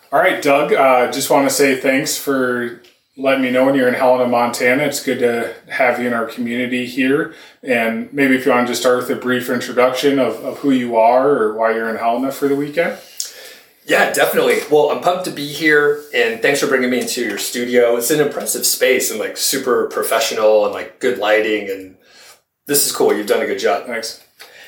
All right, Doug, just want to say thanks for letting me know when you're in Helena, Montana. It's good to have you in our community here. And maybe if you want to just start with a brief introduction of who you are or why you're in Helena for the weekend. Yeah, definitely. Well, I'm pumped to be here, and thanks for bringing me into your studio. It's an impressive space and like super professional and like good lighting, and this is cool. You've done a good job. Thanks.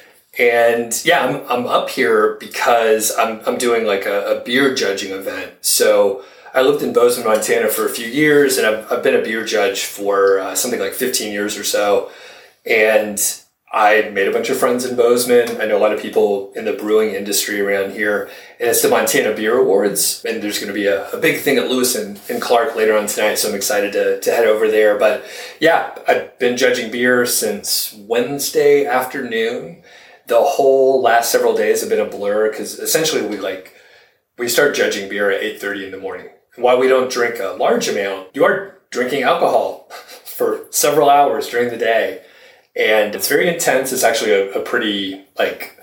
And yeah, I'm up here because I'm doing like a beer judging event. So I lived in Bozeman, Montana for a few years, and I've been a beer judge for something like 15 years or so. And I made a bunch of friends in Bozeman. I know a lot of people in the brewing industry around here. And it's the Montana Beer Awards. And there's going to be a big thing at Lewis and Clark later on tonight. So I'm excited to head over there. But yeah, I've been judging beer since Wednesday afternoon. The whole last several days have been a blur because essentially we start judging beer at 8:30 in the morning. And while we don't drink a large amount, you are drinking alcohol for several hours during the day. And it's very intense. It's actually a pretty like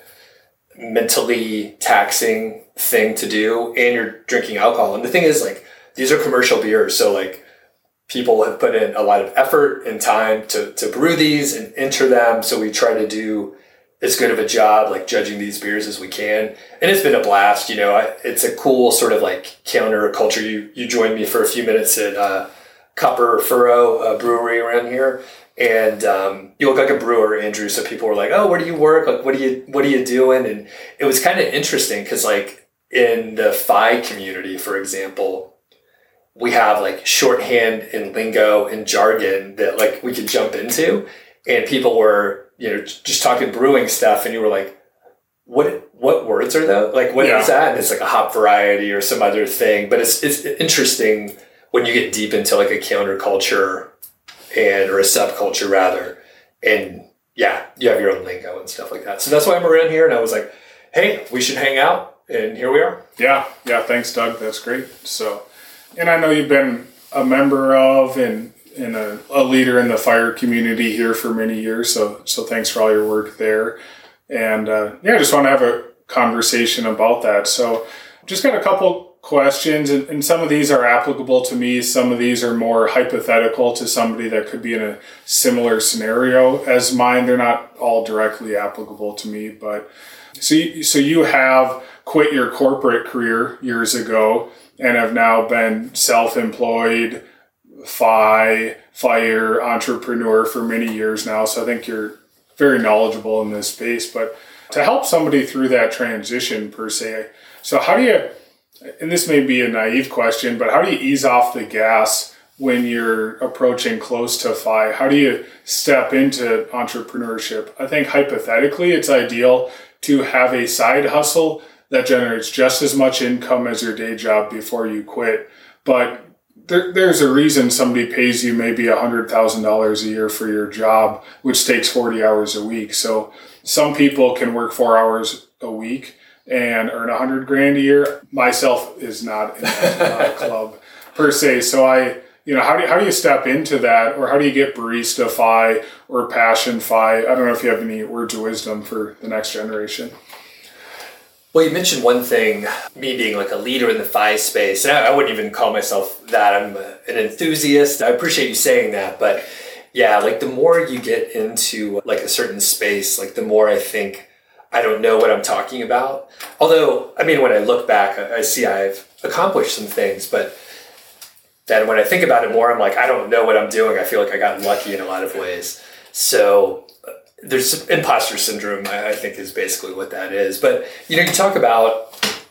mentally taxing thing to do. And you're drinking alcohol. And the thing is, like, these are commercial beers. So like people have put in a lot of effort and time to brew these and enter them. So we try to do as good of a job like judging these beers as we can. And it's been a blast. You know, it's a cool sort of like counterculture. You joined me for a few minutes at Copper Furrow brewery around here. And you look like a brewer, Andrew. So people were like, "Oh, where do you work? Like, what are you doing?" And it was kind of interesting because, like, in the Phi community, for example, we have like shorthand and lingo and jargon that like we could jump into, and people were just talking brewing stuff, and you were like, "What words are those? Like, what is that?" And it's like a hop variety or some other thing. But it's interesting when you get deep into like a counterculture. Or a subculture rather. And yeah, you have your own lingo and stuff like that. So that's why I'm around here. And I was like, hey, we should hang out. And here we are. Yeah. Thanks, Doug. That's great. So, and I know you've been a member of and a leader in the fire community here for many years. So thanks for all your work there. And I just want to have a conversation about that. So just got a couple questions, and some of these are applicable to me. Some of these are more hypothetical to somebody that could be in a similar scenario as mine. They're not all directly applicable to me, but so you have quit your corporate career years ago and have now been self-employed, fire entrepreneur for many years now. So I think you're very knowledgeable in this space, but to help somebody through that transition per se, so how do you, and this may be a naive question, but how do you ease off the gas when you're approaching close to FI? How do you step into entrepreneurship? I think hypothetically, it's ideal to have a side hustle that generates just as much income as your day job before you quit. But there's a reason somebody pays you maybe $100,000 a year for your job, which takes 40 hours a week. So some people can work 4 hours a week and earn $100,000 a year. Myself is not in that club per se. So how do you step into that, or how do you get Barista Fi or Passion Fi? I don't know if you have any words of wisdom for the next generation. Well, you mentioned one thing, me being like a leader in the Fi space. And I wouldn't even call myself that. I'm an enthusiast. I appreciate you saying that. But yeah, like the more you get into like a certain space, like the more I think I don't know what I'm talking about. Although, I mean, when I look back, I see I've accomplished some things, but then when I think about it more, I'm like, I don't know what I'm doing. I feel like I got lucky in a lot of ways. So there's imposter syndrome, I think, is basically what that is. But, you talk about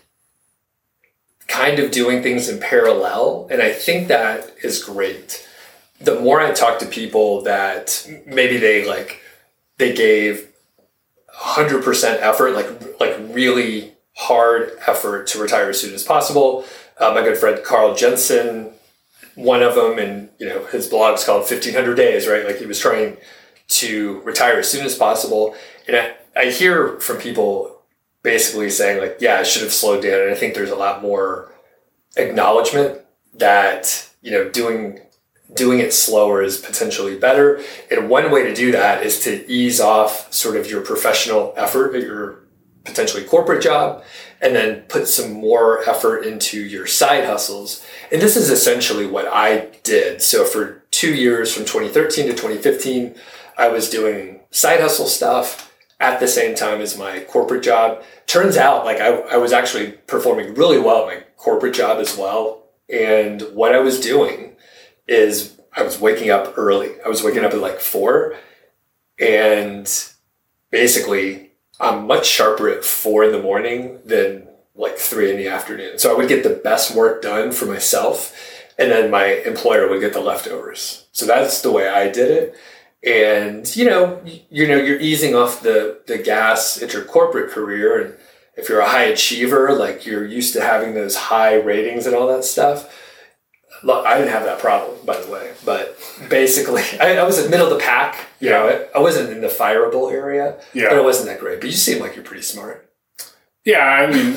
kind of doing things in parallel, and I think that is great. The more I talk to people that maybe they gave 100% effort, like really hard effort to retire as soon as possible. My good friend Carl Jensen, one of them, and his blog's called 1500 Days, right? Like he was trying to retire as soon as possible. And I hear from people basically saying like, yeah, I should have slowed down. And I think there's a lot more acknowledgement that, doing it slower is potentially better. And one way to do that is to ease off sort of your professional effort at your potentially corporate job, and then put some more effort into your side hustles. And this is essentially what I did. So for 2 years, from 2013 to 2015, I was doing side hustle stuff at the same time as my corporate job. Turns out, like, I was actually performing really well at my corporate job as well. And what I was doing is I was waking up early. I was waking up at like 4, and basically I'm much sharper at 4 in the morning than like 3 in the afternoon. So I would get the best work done for myself, and then my employer would get the leftovers. So that's the way I did it. And, you're easing off the gas at your corporate career. And if you're a high achiever, like you're used to having those high ratings and all that stuff. Look, I didn't have that problem, by the way. But basically, I was in the middle of the pack. I wasn't in the fireable area, but it wasn't that great. But you seem like you're pretty smart. Yeah, I mean,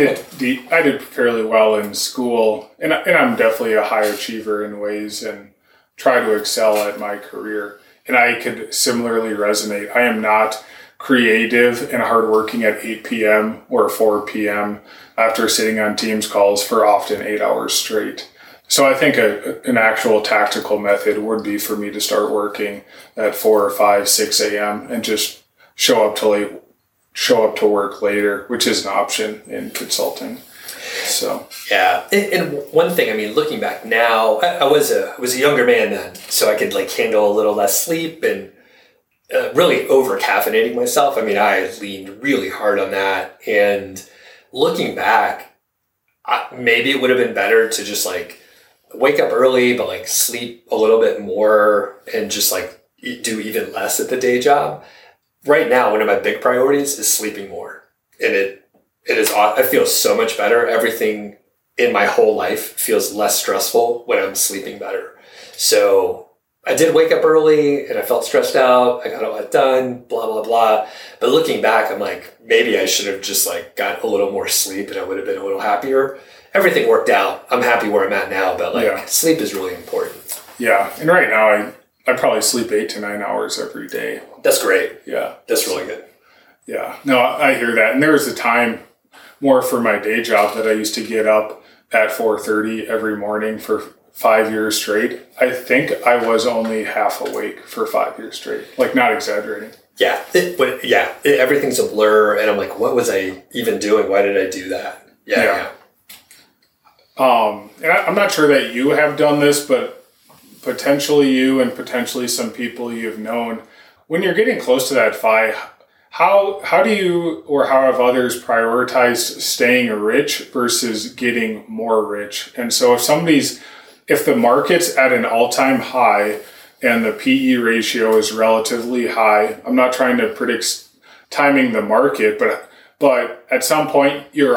I did fairly well in school, and I'm definitely a high achiever in ways and try to excel at my career. And I could similarly resonate. I am not creative and hardworking at 8 p.m. or 4 p.m. after sitting on Teams calls for often 8 hours straight. So I think an actual tactical method would be for me to start working at 4 or 5, 6 a.m. and just show up to work later, which is an option in consulting. So yeah, and one thing, I mean, looking back now, I was a younger man then, so I could like handle a little less sleep and really over caffeinating myself. I mean, I leaned really hard on that, and looking back, maybe it would have been better to just like wake up early, but like sleep a little bit more and just like do even less at the day job. Right now, one of my big priorities is sleeping more, and it is, I feel so much better. Everything in my whole life feels less stressful when I'm sleeping better. So I did wake up early and I felt stressed out. I got a lot done, blah, blah, blah. But looking back, I'm like, maybe I should have just like got a little more sleep and I would have been a little happier. Everything worked out. I'm happy where I'm at now, but like sleep is really important. Yeah. And right now I probably sleep 8 to 9 hours every day. That's great. Yeah. That's really good. Yeah. No, I hear that. And there was a time more for my day job that I used to get up at 4:30 every morning for 5 years straight. I think I was only half awake for 5 years straight. Like, not exaggerating. Yeah. Everything's a blur. And I'm like, what was I even doing? Why did I do that? Yeah. And I'm not sure that you have done this, but potentially you and potentially some people you've known, when you're getting close to that FI, how do you or how have others prioritized staying rich versus getting more rich? And so if the market's at an all-time high and the PE ratio is relatively high, I'm not trying to predict timing the market, but at some point you're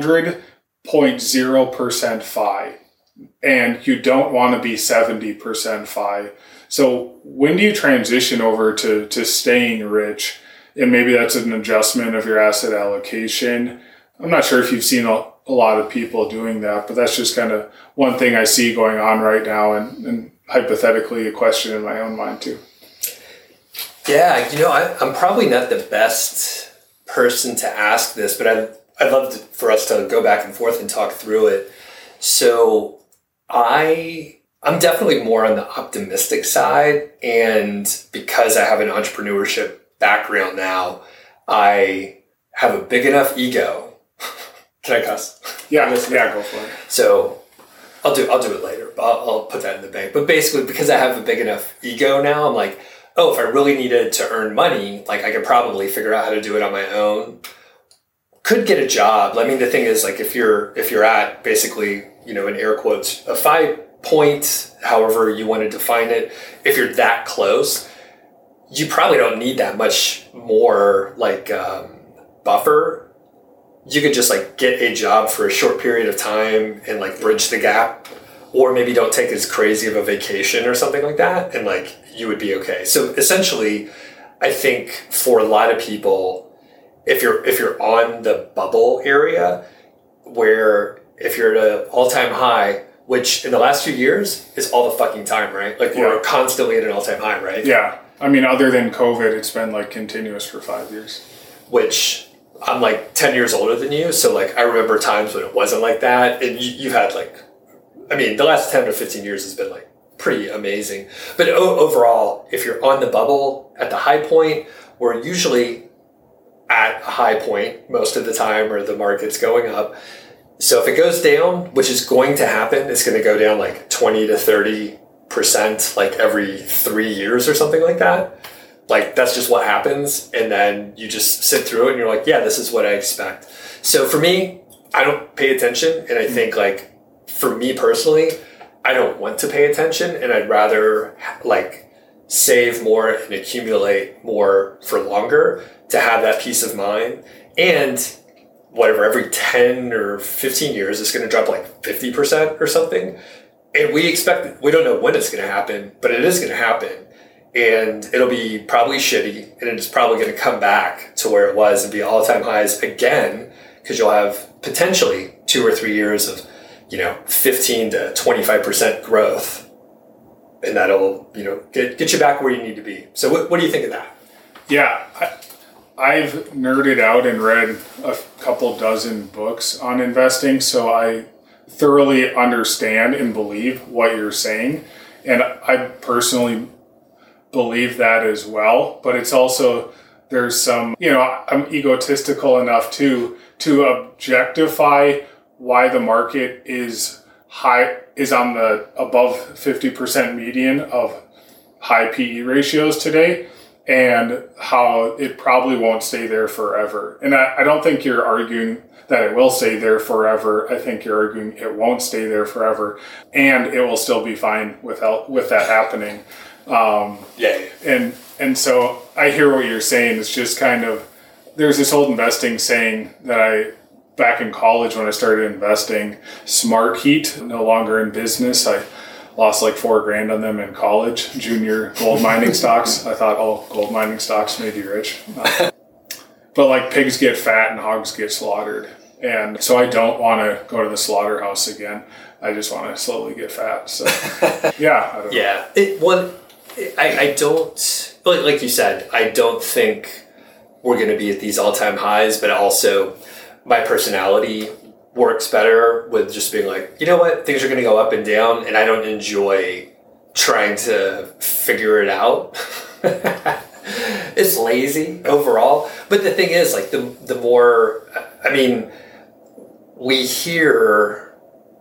100.0% FI and you don't want to be 70% FI. So when do you transition over to staying rich? And maybe that's an adjustment of your asset allocation. I'm not sure if you've seen a lot of people doing that, but that's just kind of one thing I see going on right now, and hypothetically a question in my own mind too. Yeah, I'm probably not the best person to ask this, but I'd love for us to go back and forth and talk through it. So I'm definitely more on the optimistic side, and because I have an entrepreneurship background now, I have a big enough ego. Can I cuss? Yeah, go for it. So I'll do it later, but I'll put that in the bank. But basically, because I have a big enough ego now, I'm like, if I really needed to earn money, like I could probably figure out how to do it on my own. Could get a job. I mean, the thing is, like, if you're at basically, in air quotes, a 5 point, however you want to define it, if you're that close, you probably don't need that much more buffer. You could just like get a job for a short period of time and like bridge the gap, or maybe don't take as crazy of a vacation or something like that, and like you would be okay. So essentially, I think for a lot of people, if you're on the bubble area, where if you're at an all-time high, which in the last few years is all the fucking time, right? Like we're constantly at an all-time high, right? Yeah. I mean, other than COVID, it's been like continuous for 5 years. Which I'm like 10 years older than you. So like, I remember times when it wasn't like that. And you've had like, I mean, the last 10 to 15 years has been like pretty amazing. But overall, if you're on the bubble at the high point, we're usually at a high point most of the time, or the market's going up. So if it goes down, which is going to happen, it's going to go down like 20 to 30% like every 3 years or something like that. Like, that's just what happens. And then you just sit through it and you're like, yeah, this is what I expect. So for me, I don't pay attention. And I think like, for me personally, I don't want to pay attention, and I'd rather like save more and accumulate more for longer to have that peace of mind. And whatever, every 10 or 15 years, it's going to drop like 50% or something. And we don't know when it's going to happen, but it is going to happen. And it'll be probably shitty, and it's probably going to come back to where it was and be all-time highs again, because you'll have potentially 2 or 3 years of, 15 to 25% growth. And that'll, get you back where you need to be. So what do you think of that? Yeah, I've nerded out and read a couple dozen books on investing, so I thoroughly understand and believe what you're saying. And I personally believe that as well. But it's also, there's some, I'm egotistical enough to objectify why the market is on the above 50% median of high PE ratios today, and how it probably won't stay there forever. And I don't think you're arguing that it will stay there forever. I think you're arguing it won't stay there forever, and it will still be fine with that happening. And so I hear what you're saying. It's just kind of, there's this old investing saying that back in college when I started investing, Smart Heat, no longer in business. I lost like $4,000 on them in college, junior gold mining stocks. I thought, gold mining stocks made you rich. But like, pigs get fat and hogs get slaughtered. And so I don't want to go to the slaughterhouse again. I just want to slowly get fat. So yeah. I don't know. I don't, like you said, I don't think we're going to be at these all-time highs, but also my personality works better with just being like, you know what, things are going to go up and down, and I don't enjoy trying to figure it out. It's lazy overall. But the thing is, like, the more, I mean, we hear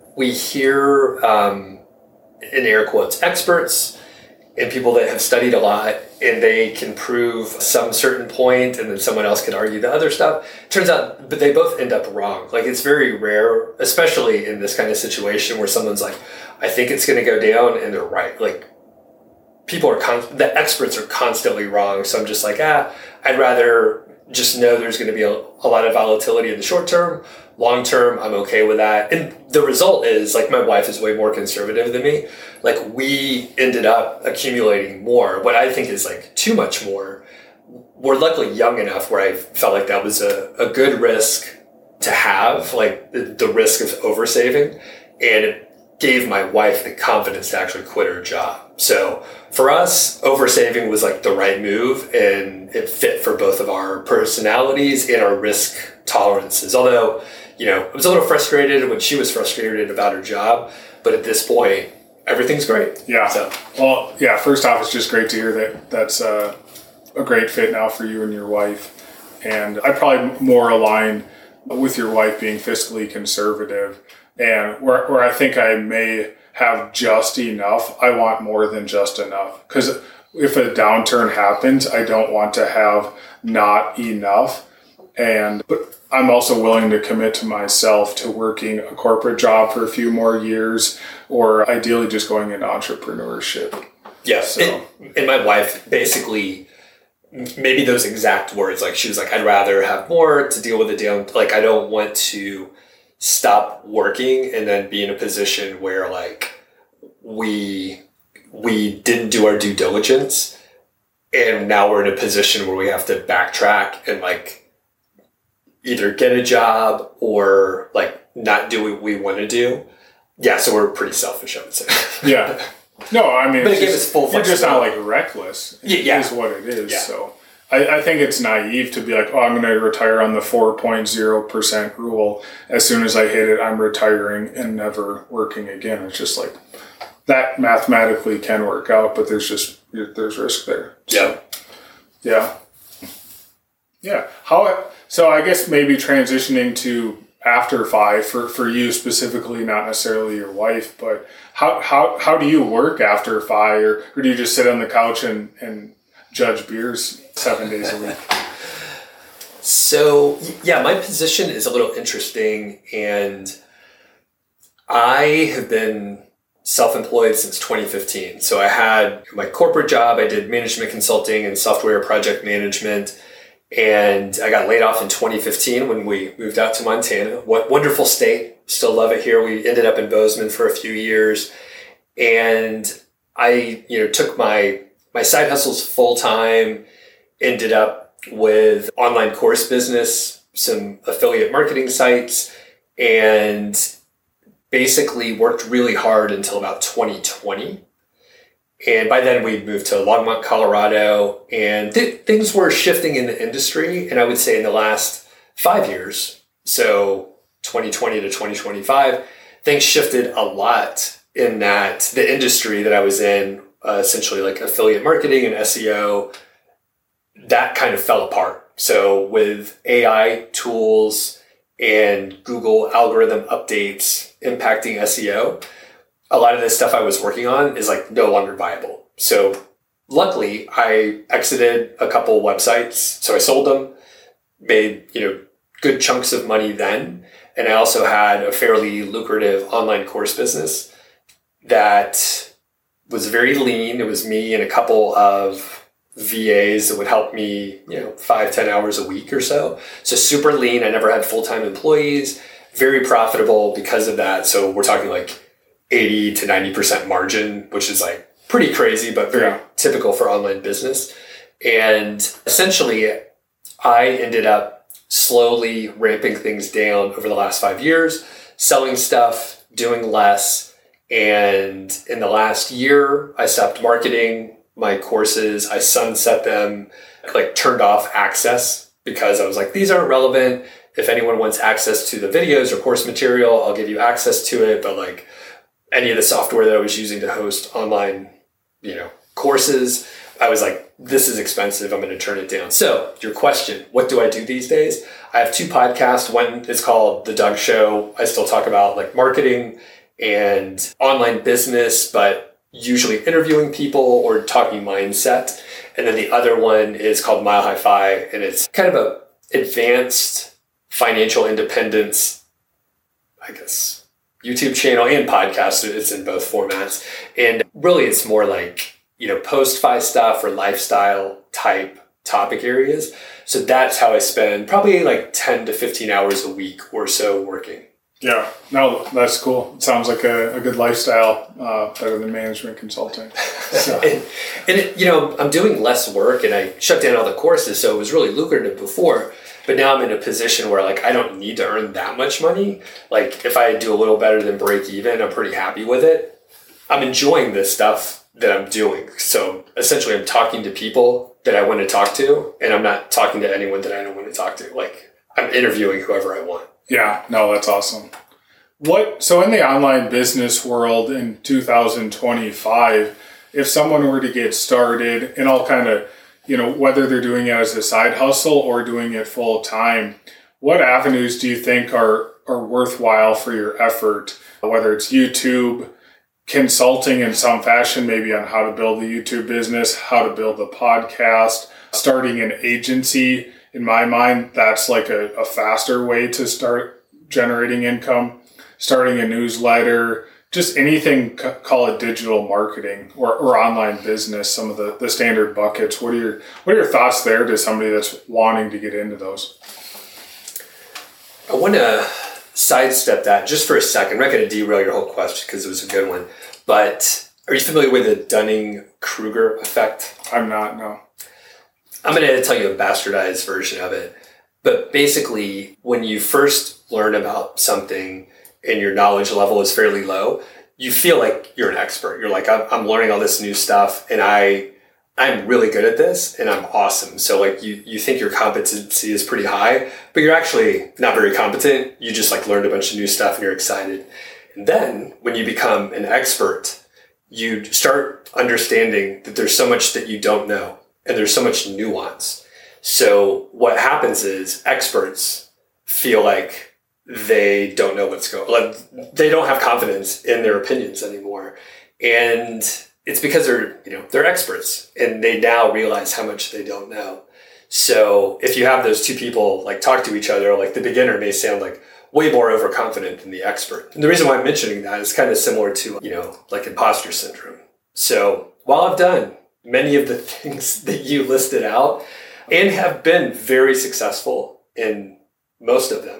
in air quotes, experts and people that have studied a lot, and they can prove some certain point, and then someone else can argue the other stuff. Turns out, but they both end up wrong. Like, it's very rare, especially in this kind of situation where someone's like, I think it's going to go down, and they're right. Like, the experts are constantly wrong. So I'm just like, I'd rather just know there's going to be a lot of volatility in the short term. Long term, I'm okay with that. And the result is, like, my wife is way more conservative than me. Like, we ended up accumulating more, what I think is like too much more. We're luckily young enough where I felt like that was a good risk to have, like the risk of oversaving. And it gave my wife the confidence to actually quit her job. So for us, oversaving was like the right move, and it fit for both of our personalities and our risk tolerances. Although, I was a little frustrated when she was frustrated about her job, but at this point, everything's great. Yeah. So. Well, yeah, first off, it's just great to hear that that's a great fit now for you and your wife. And I probably more align with your wife being fiscally conservative, and where I think I may have just enough, I want more than just enough. Because if a downturn happens, I don't want to have not enough. But I'm also willing to commit to myself to working a corporate job for a few more years, or ideally just going into entrepreneurship. Yes. So. And my wife basically, maybe those exact words, like she was like, I'd rather have more to deal with the down. Like, I don't want to stop working and then be in a position where like we didn't do our due diligence, and now we're in a position where we have to backtrack and like either get a job or like not do what we want to do. Yeah, so we're pretty selfish, I would say. Yeah. No, I mean, but it gave us full you're just not like reckless. Yeah, is what it is. Yeah. So I think it's naive to be like, oh, I'm going to retire on the 4.0% rule. As soon as I hit it, I'm retiring and never working again. It's just like that mathematically can work out, but there's risk there. So, yeah. So I guess maybe transitioning to after 5 for you specifically, not necessarily your wife, but how do you work after 5, or do you just sit on the couch and judge beers 7 days a week? So yeah, my position is a little interesting, and I have been self-employed since 2015. So I had my corporate job. I did management consulting and software project management. And I got laid off in 2015 when we moved out to Montana. What wonderful state. Still love it here. We ended up in Bozeman for a few years. And I, took my side hustles full time, ended up with online course business, some affiliate marketing sites, and basically worked really hard until about 2020. And by then we'd moved to Longmont, Colorado, and things were shifting in the industry. And I would say in the last 5 years, so 2020 to 2025, things shifted a lot in that the industry that I was in, essentially like affiliate marketing and SEO, that kind of fell apart. So with AI tools and Google algorithm updates impacting SEO, a lot of this stuff I was working on is like no longer viable. So luckily I exited a couple websites. So I sold them, made, good chunks of money then. And I also had a fairly lucrative online course business that was very lean. It was me and a couple of VAs that would help me, 5-10 hours a week or so. So super lean. I never had full-time employees, very profitable because of that. So we're talking like 80 to 90% margin, which is like pretty crazy, but very typical for online business. And essentially I ended up slowly ramping things down over the last 5 years, selling stuff, doing less. And in the last year, I stopped marketing my courses. I sunset them, like turned off access because I was like, these aren't relevant. If anyone wants access to the videos or course material, I'll give you access to it. But like, any of the software that I was using to host online, courses, I was like, this is expensive. I'm going to turn it down. So your question, what do I do these days? I have 2 podcasts. One is called The Doug Show. I still talk about like marketing and online business, but usually interviewing people or talking mindset. And then the other one is called Mile High Fi, and it's kind of a advanced financial independence, I guess, YouTube channel and podcast. It's in both formats. And really it's more like, post-fi stuff or lifestyle type topic areas. So that's how I spend probably like 10 to 15 hours a week or so working. Yeah, no, that's cool. It sounds like a good lifestyle, better than management consulting. So. and I'm doing less work and I shut down all the courses. So it was really lucrative before. But now I'm in a position where like I don't need to earn that much money. Like if I do a little better than break even, I'm pretty happy with it. I'm enjoying this stuff that I'm doing. So essentially I'm talking to people that I want to talk to, and I'm not talking to anyone that I don't want to talk to. Like I'm interviewing whoever I want. Yeah, no, that's awesome. So in the online business world in 2025, if someone were to get started, and I'll kind of, whether they're doing it as a side hustle or doing it full time, what avenues do you think are worthwhile for your effort? Whether it's YouTube, consulting in some fashion, maybe on how to build the YouTube business, how to build the podcast, starting an agency. In my mind, that's like a faster way to start generating income, starting a newsletter, just anything, call it digital marketing or online business, some of the standard buckets. What are your thoughts there to somebody that's wanting to get into those? I want to sidestep that just for a second. I'm not going to derail your whole question because it was a good one. But are you familiar with the Dunning-Kruger effect? I'm not, no. I'm going to tell you a bastardized version of it. But basically, when you first learn about something and your knowledge level is fairly low, you feel like you're an expert. You're like, I'm learning all this new stuff and I I'm really good at this and I'm awesome. So like you think your competency is pretty high, but you're actually not very competent. You just like learned a bunch of new stuff and you're excited. And then when you become an expert, you start understanding that there's so much that you don't know and there's so much nuance. So what happens is experts feel like they don't know what's going on. Like they don't have confidence in their opinions anymore. And it's because they're experts and they now realize how much they don't know. So if you have those two people like talk to each other, like the beginner may sound like way more overconfident than the expert. And the reason why I'm mentioning that is kind of similar to, like imposter syndrome. So while I've done many of the things that you listed out and have been very successful in most of them,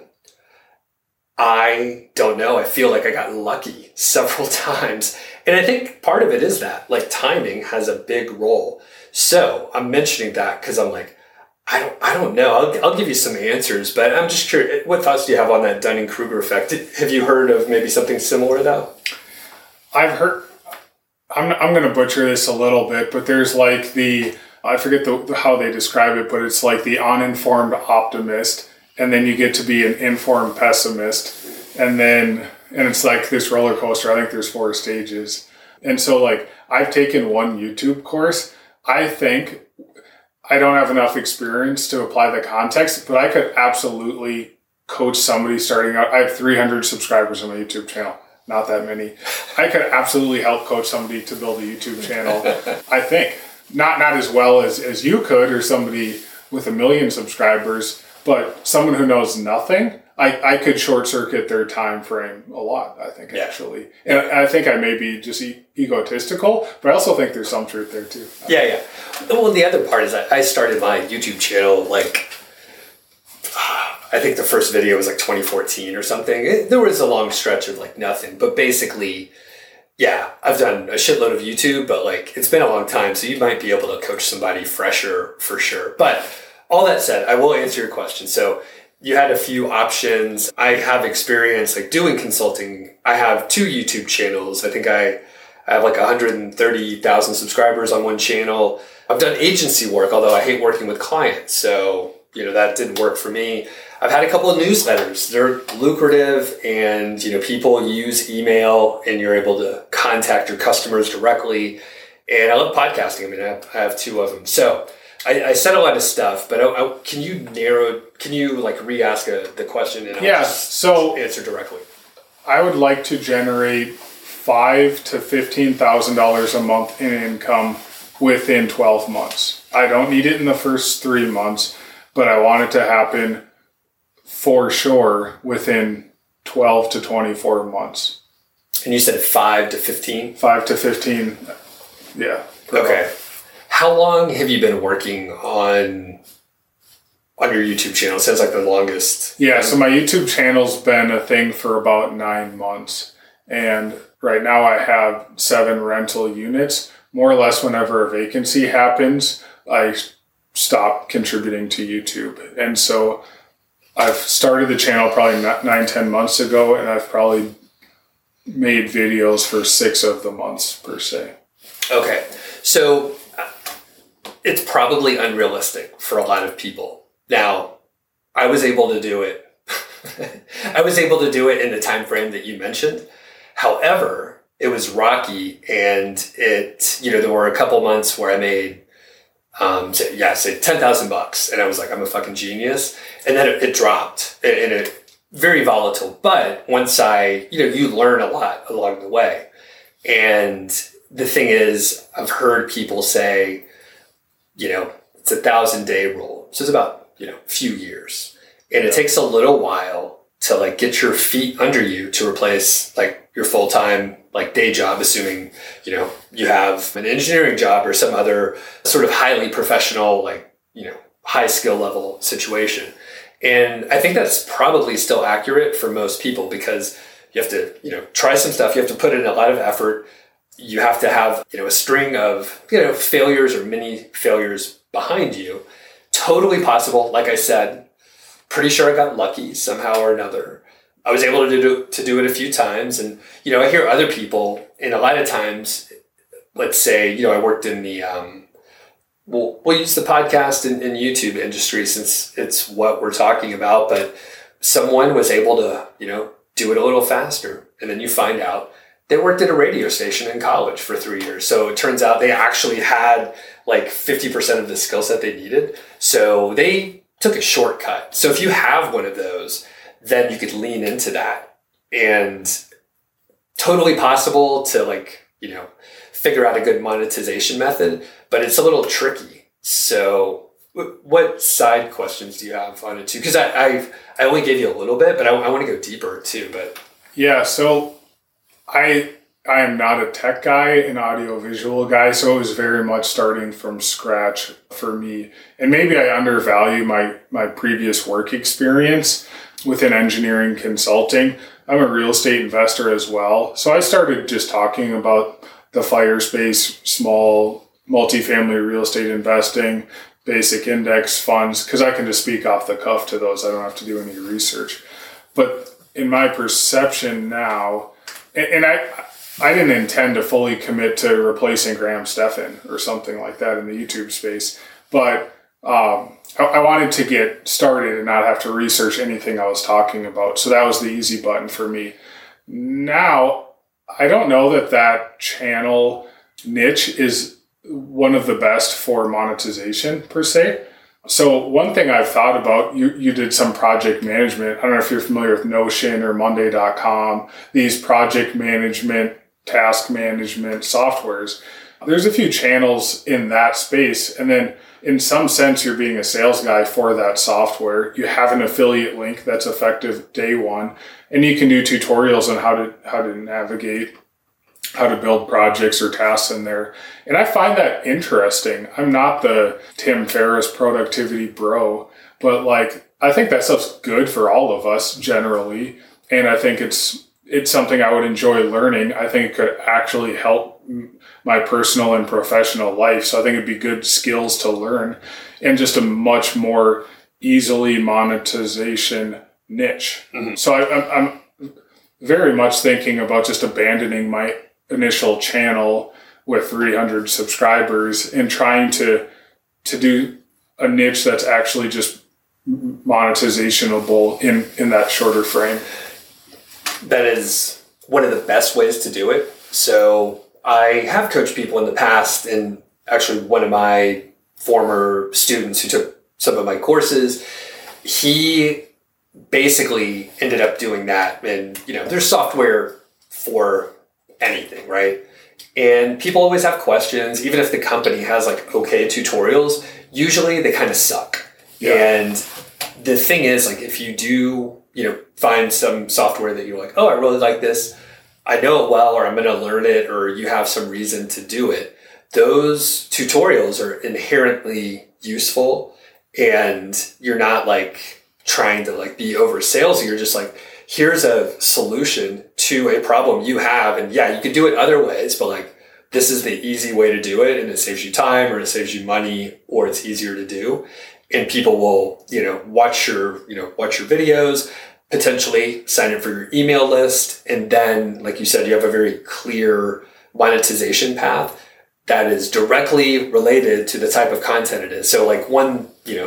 I don't know. I feel like I got lucky several times. And I think part of it is that like timing has a big role. So I'm mentioning that because I'm like, I don't know. I'll give you some answers, but I'm just curious. What thoughts do you have on that Dunning-Kruger effect? Have you heard of maybe something similar though? I've heard, I'm going to butcher this a little bit, but there's like I forget how they describe it, but it's like the uninformed optimist. And then you get to be an informed pessimist. And it's like this roller coaster. I think there's 4 stages. And so like I've taken one YouTube course. I think I don't have enough experience to apply the context, but I could absolutely coach somebody starting out. I have 300 subscribers on my YouTube channel. Not that many. I could absolutely help coach somebody to build a YouTube channel. I think not as well as you could or somebody with 1 million subscribers. But someone who knows nothing, I could short circuit their time frame a lot, I think, actually. And I think I may be just egotistical, but I also think there's some truth there too. Yeah. Well, the other part is that I started my YouTube channel I think the first video was like 2014 or something. There was a long stretch of like nothing, but basically, yeah, I've done a shitload of YouTube, but like it's been a long time, so you might be able to coach somebody fresher for sure. But all that said, I will answer your question. So you had a few options. I have experience like doing consulting. I have 2 YouTube channels. I think I have like 130,000 subscribers on one channel. I've done agency work, although I hate working with clients. So, that didn't work for me. I've had a couple of newsletters. They're lucrative and, people use email and you're able to contact your customers directly. And I love podcasting. I have 2 of them. So I said a lot of stuff, but can you like re-ask the question and I'll just answer directly? I would like to generate $5,000 to $15,000 a month in income within 12 months. I don't need it in the first 3 months, but I want it to happen for sure within 12 to 24 months. And you said 5 to 15? 5 to 15, yeah. Okay. How long have you been working on your YouTube channel? It sounds like the longest. Yeah, so my YouTube channel's been a thing for about 9 months. And right now I have 7 rental units. More or less whenever a vacancy happens, I stop contributing to YouTube. And so I've started the channel probably 9-10 months ago, and I've probably made videos for 6 of the months per se. Okay, so it's probably unrealistic for a lot of people. Now, I was able to do it. I was able to do it in the time frame that you mentioned. However, it was rocky, and there were a couple months where I made say $10,000, and I was like, I'm a fucking genius. And then it dropped, and it very volatile. But once you learn a lot along the way. And the thing is, I've heard people say, it's a 1,000-day rule. So it's about, a few years. And it takes a little while to like get your feet under you to replace like your full-time like day job, assuming, you have an engineering job or some other sort of highly professional, like, high skill level situation. And I think that's probably still accurate for most people because you have to, try some stuff. You have to put in a lot of effort. You have to have, a string of, failures or mini failures behind you. Totally possible. Like I said, pretty sure I got lucky somehow or another. I was able to do it a few times. And, I hear other people, and a lot of times, let's say, I worked in the we'll use the podcast and YouTube industry since it's what we're talking about, but someone was able to, do it a little faster. And then you find out they worked at a radio station in college for 3 years. So it turns out they actually had like 50% of the skill set they needed. So they took a shortcut. So if you have one of those, then you could lean into that, and totally possible to figure out a good monetization method, but it's a little tricky. So what side questions do you have on it too? Because I only gave you a little bit, but I want to go deeper too. But yeah, so I am not a tech guy, an audio-visual guy, so it was very much starting from scratch for me. And maybe I undervalue my previous work experience within engineering consulting. I'm a real estate investor as well. So I started just talking about the fire space, small multifamily real estate investing, basic index funds, because I can just speak off the cuff to those. I don't have to do any research. But in my perception now, and I didn't intend to fully commit to replacing Graham Stephan or something like that in the YouTube space, but I wanted to get started and not have to research anything I was talking about. So that was the easy button for me. Now, I don't know that channel niche is one of the best for monetization per se. So one thing I've thought about, you did some project management. I don't know if you're familiar with Notion or Monday.com, these project management, task management softwares. There's a few channels in that space. And then in some sense, you're being a sales guy for that software. You have an affiliate link that's effective day one, and you can do tutorials on how to navigate, how to build projects or tasks in there. And I find that interesting. I'm not the Tim Ferriss productivity bro, but I think that stuff's good for all of us generally. And I think it's something I would enjoy learning. I think it could actually help my personal and professional life. So I think it'd be good skills to learn, and just a much more easily monetization niche. Mm-hmm. So I'm very much thinking about just abandoning my initial channel with 300 subscribers and trying to do a niche that's actually just monetizationable in that shorter frame. That is one of the best ways to do it. So I have coached people in the past, and actually one of my former students who took some of my courses, he basically ended up doing that. And, there's software for anything, right? And people always have questions. Even if the company has okay tutorials, usually they kind of suck. Yeah. And the thing is, if you do, find some software that you're like, oh, I really like this, I know it well, or I'm going to learn it, or you have some reason to do it, those tutorials are inherently useful, and you're not trying to be over salesy. You're just here's a solution to a problem you have. And yeah, you could do it other ways, but this is the easy way to do it, and it saves you time, or it saves you money, or it's easier to do. And people will, watch your videos, potentially sign up for your email list. And then, like you said, you have a very clear monetization path that is directly related to the type of content it is. So one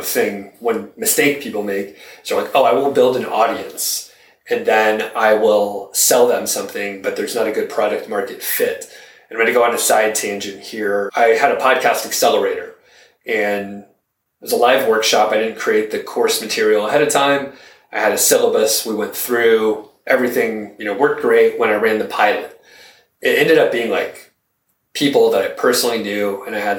mistake people make is they're oh, I will build an audience, and then I will sell them something, but there's not a good product market fit. And I'm going to go on a side tangent here. I had a podcast accelerator, and it was a live workshop. I didn't create the course material ahead of time. I had a syllabus. We went through everything, worked great when I ran the pilot. It ended up being people that I personally knew, and I had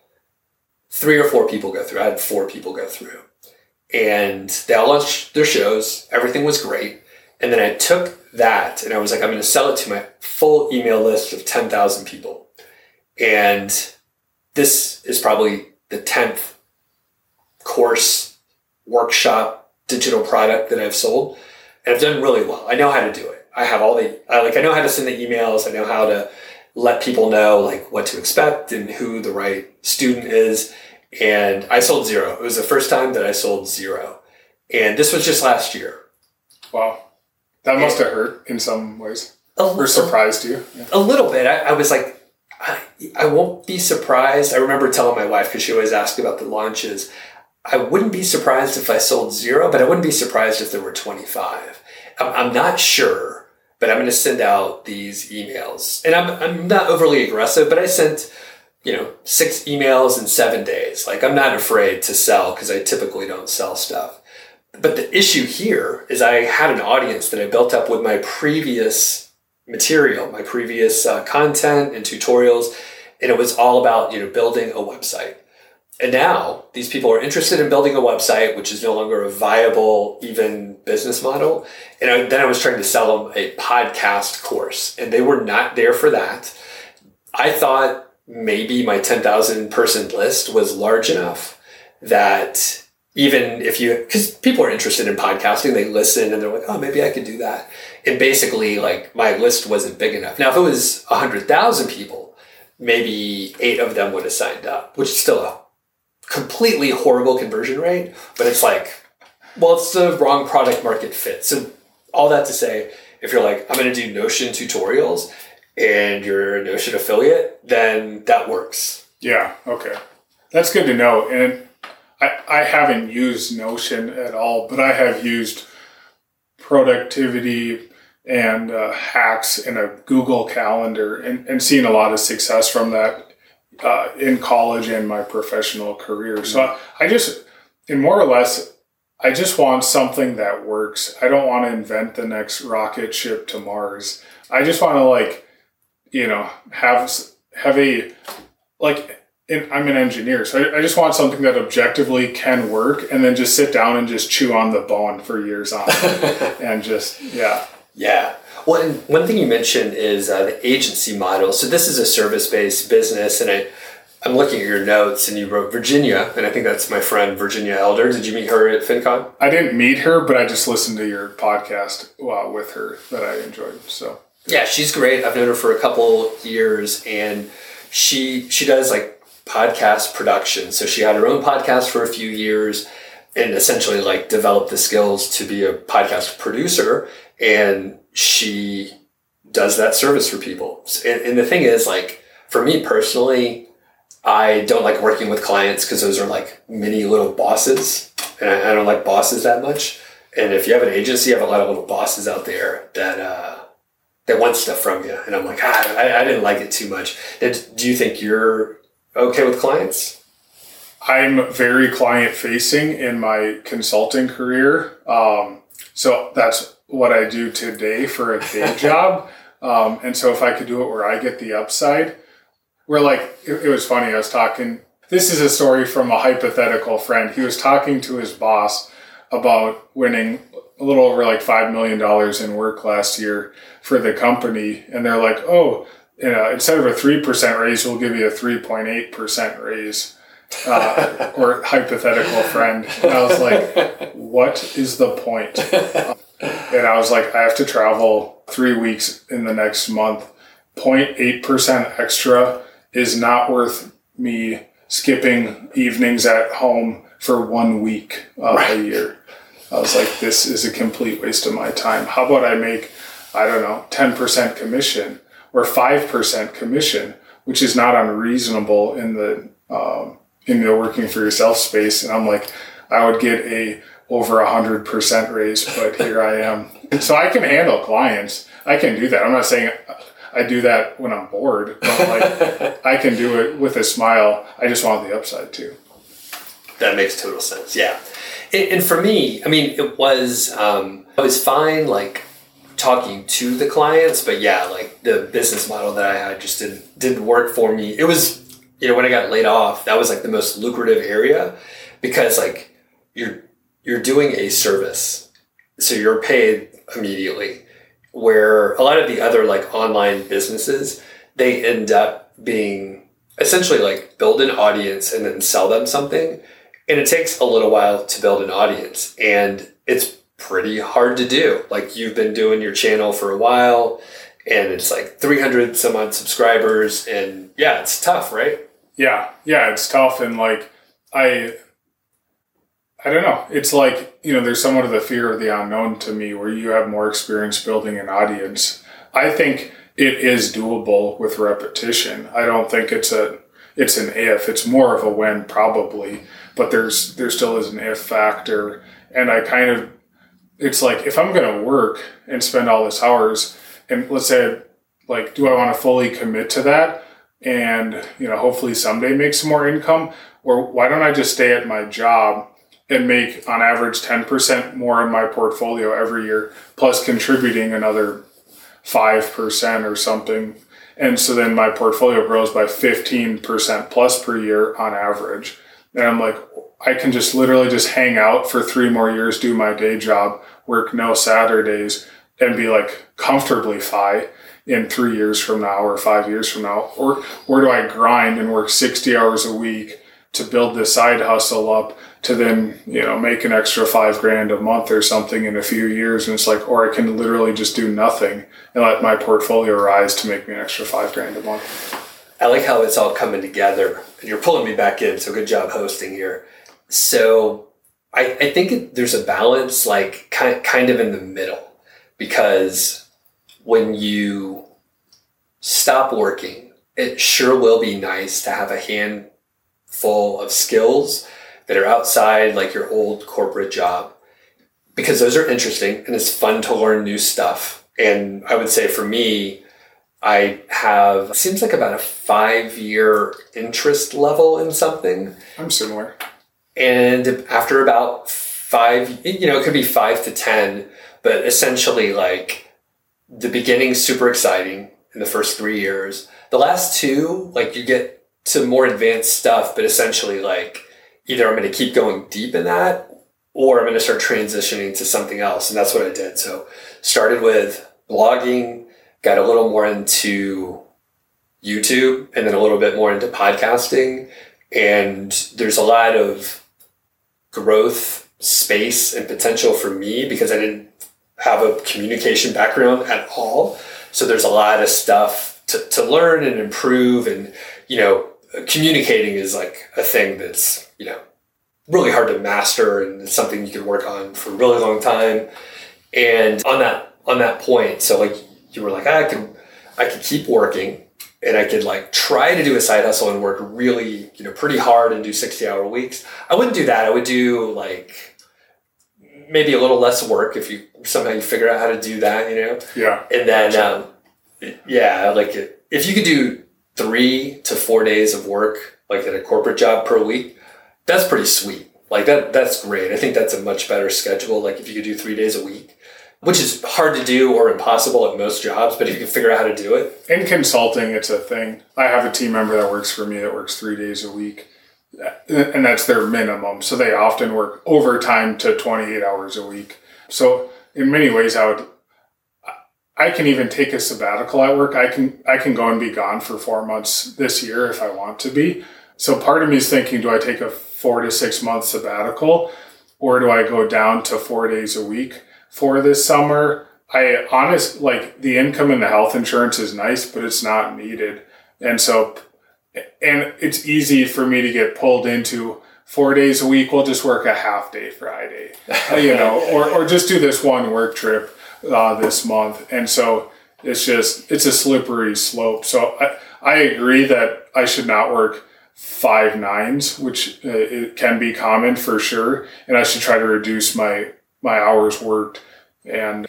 3 or 4 people go through. I had 4 people go through, and they all launched their shows. Everything was great. And then I took that and I was I'm going to sell it to my full email list of 10,000 people. And this is probably the 10th course, workshop, digital product that I've sold. And I've done really well. I know how to do it. I have I know how to send the emails. I know how to let people know what to expect and who the right student is. And I sold 0. It was the first time that I sold 0. And this was just last year. Wow. That must have hurt in some ways. Or surprised you. Yeah. A little bit. I was I won't be surprised. I remember telling my wife, because she always asked about the launches, I wouldn't be surprised if I sold 0, but I wouldn't be surprised if there were 25. I'm not sure, but I'm going to send out these emails. And I'm not overly aggressive, but I sent, 6 emails in 7 days. Like, I'm not afraid to sell because I typically don't sell stuff. But the issue here is I had an audience that I built up with my previous material, my previous content and tutorials, and it was all about, building a website. And now these people are interested in building a website, which is no longer a viable, even business model. And then I was trying to sell them a podcast course, and they were not there for that. I thought maybe my 10,000 person list was large enough that even because people are interested in podcasting, they listen and they're like, oh, maybe I could do that. And basically, like, my list wasn't big enough. Now, if it was 100,000 people, maybe 8 of them would have signed up, which is still a completely horrible conversion rate, but it's like, well, it's the wrong product market fit. So all that to say, if you're like, I'm going to do Notion tutorials and you're a Notion affiliate, then that works. Yeah. Okay. That's good to know. And I haven't used Notion at all, but I have used productivity and hacks in a Google Calendar and seen a lot of success from that in college and my professional career. So I just want something that works. I don't want to invent the next rocket ship to Mars. I just want to have a, I'm an engineer, so I just want something that objectively can work, and then just sit down and just chew on the bone for years on it. And just, yeah. Yeah. Well, and one thing you mentioned is the agency model. So this is a service-based business, and I'm looking at your notes, and you wrote Virginia, and I think that's my friend Virginia Elder. Did you meet her at FinCon? I didn't meet her, but I just listened to your podcast with her that I enjoyed. So yeah, she's great. I've known her for a couple years, and she does like podcast production. So she had her own podcast for a few years and essentially like developed the skills to be a podcast producer, and she does that service for people. And the thing is, like, for me personally, I don't like working with clients because those are like mini little bosses, and I don't like bosses that much. And if you have an agency, you have a lot of little bosses out there that want stuff from you. And I'm like, I didn't like it too much. Do you think you're okay with clients? I'm very client facing in my consulting career. So that's what I do today for a day job. And so if I could do it where I get the upside, it was funny. I was talking, this is a story from a hypothetical friend. He was talking to his boss about winning a little over like $5 million in work last year for the company. And they're like, oh, instead of a 3% raise, we'll give you a 3.8% raise. Or hypothetical friend. And I was like, what is the point? And I was like, I have to travel 3 weeks in the next month. 0.8% extra is not worth me skipping evenings at home for 1 week a year. I was like, this is a complete waste of my time. How about I make, 10% commission or 5% commission, which is not unreasonable in the working for yourself space. And I'm like, I would get a over 100% raise, but here I am. So I can handle clients. I can do that. I'm not saying I do that when I'm bored, but I can do it with a smile. I just want the upside too. That makes total sense. Yeah. And for me, it was, I was fine, like, talking to the clients, but yeah, like the business model that I had just didn't work for me. It was, when I got laid off, that was like the most lucrative area because like you're doing a service, so you're paid immediately, where a lot of the other like online businesses, they end up being essentially like build an audience and then sell them something. And it takes a little while to build an audience, and it's pretty hard to do. Like, you've been doing your channel for a while and it's like 300 some odd subscribers, and yeah, it's tough, right? Yeah, it's tough. And like, I don't know. It's like, there's somewhat of the fear of the unknown to me where you have more experience building an audience. I think it is doable with repetition. I don't think it's an if. It's more of a when probably, but there still is an if factor. And it's like, if I'm going to work and spend all this hours, and let's say, like, do I want to fully commit to that and, hopefully someday make some more income? Or why don't I just stay at my job and make on average 10% more in my portfolio every year, plus contributing another 5% or something. And so then my portfolio grows by 15% plus per year on average. And I'm like, I can just literally just hang out for 3 more years, do my day job, work no Saturdays, and be like comfortably fine in 3 years from now or 5 years from now. Or do I grind and work 60 hours a week to build this side hustle up to then, make an extra $5,000 a month or something in a few years? And it's like, or I can literally just do nothing and let my portfolio rise to make me an extra $5,000 a month. I like how it's all coming together. You're pulling me back in, so good job hosting here. So I think there's a balance, like kind of in the middle, because when you stop working, it sure will be nice to have a handful of skills that are outside like your old corporate job, because those are interesting and it's fun to learn new stuff. And I would say for me, I have, seems like about a 5-year interest level in something. I'm similar. And after about 5, it could be 5 to 10, but essentially like the beginning's super exciting in the first 3 years. The last 2, like you get to more advanced stuff, but essentially like either I'm going to keep going deep in that or I'm going to start transitioning to something else. And that's what I did. So started with blogging, got a little more into YouTube, and then a little bit more into podcasting. And there's a lot of growth space and potential for me because I didn't have a communication background at all. So there's a lot of stuff to learn and improve. And, communicating is like a thing that's, really hard to master, and it's something you can work on for a really long time. And on that point, so like you were like, I could keep working and I could like try to do a side hustle and work really, pretty hard and do 60-hour weeks. I wouldn't do that. I would do like maybe a little less work if you somehow figure out how to do that, Yeah. And then, if you could do 3 to 4 days of work, like at a corporate job per week, that's pretty sweet. Like that's great. I think that's a much better schedule. Like if you could do 3 days a week, which is hard to do or impossible at most jobs, but if you can figure out how to do it. In consulting, it's a thing. I have a team member that works for me that works 3 days a week, and that's their minimum. So they often work overtime to 28 hours a week. So in many ways, I can even take a sabbatical at work. I can go and be gone for 4 months this year if I want to be. So part of me is thinking, do I take a 4 to 6 month sabbatical, or do I go down to 4 days a week for this summer? The income and the health insurance is nice, but it's not needed. And it's easy for me to get pulled into 4 days a week. We'll just work a half day Friday, or just do this one work trip this month. And so it's a slippery slope. So I agree that I should not work 5 9s, which it can be common for sure. And I should try to reduce my hours worked. And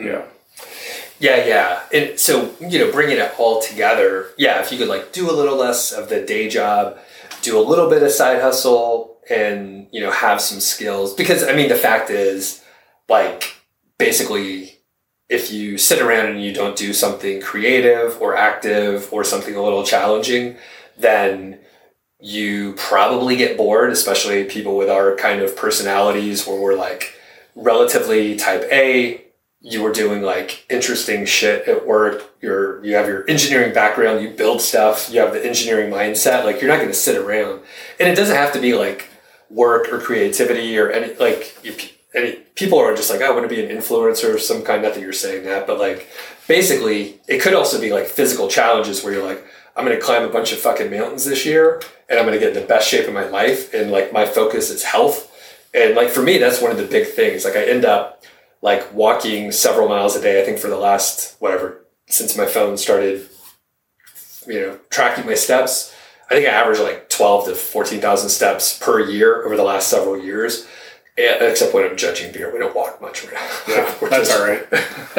Yeah. And so, bringing it all together, if you could like do a little less of the day job, do a little bit of side hustle, and, have some skills. Because the fact is, like, basically, if you sit around and you don't do something creative or active or something a little challenging, then you probably get bored, especially people with our kind of personalities where we're like relatively type A. You were doing like interesting shit at work. You have your engineering background, you build stuff, you have the engineering mindset. Like you're not going to sit around, and it doesn't have to be like work or creativity or any people are just like, I want to be an influencer of some kind. Not that you're saying that, but like basically it could also be like physical challenges where you're like, I'm going to climb a bunch of fucking mountains this year and I'm going to get in the best shape of my life. And like my focus is health. And like for me, that's one of the big things. Like I end up like walking several miles a day, I think for the last, since my phone started, tracking my steps. I think I average like 12 to 14,000 steps per year over the last several years. Except when I'm judging beer, we don't walk much right now. Yeah, that's all right.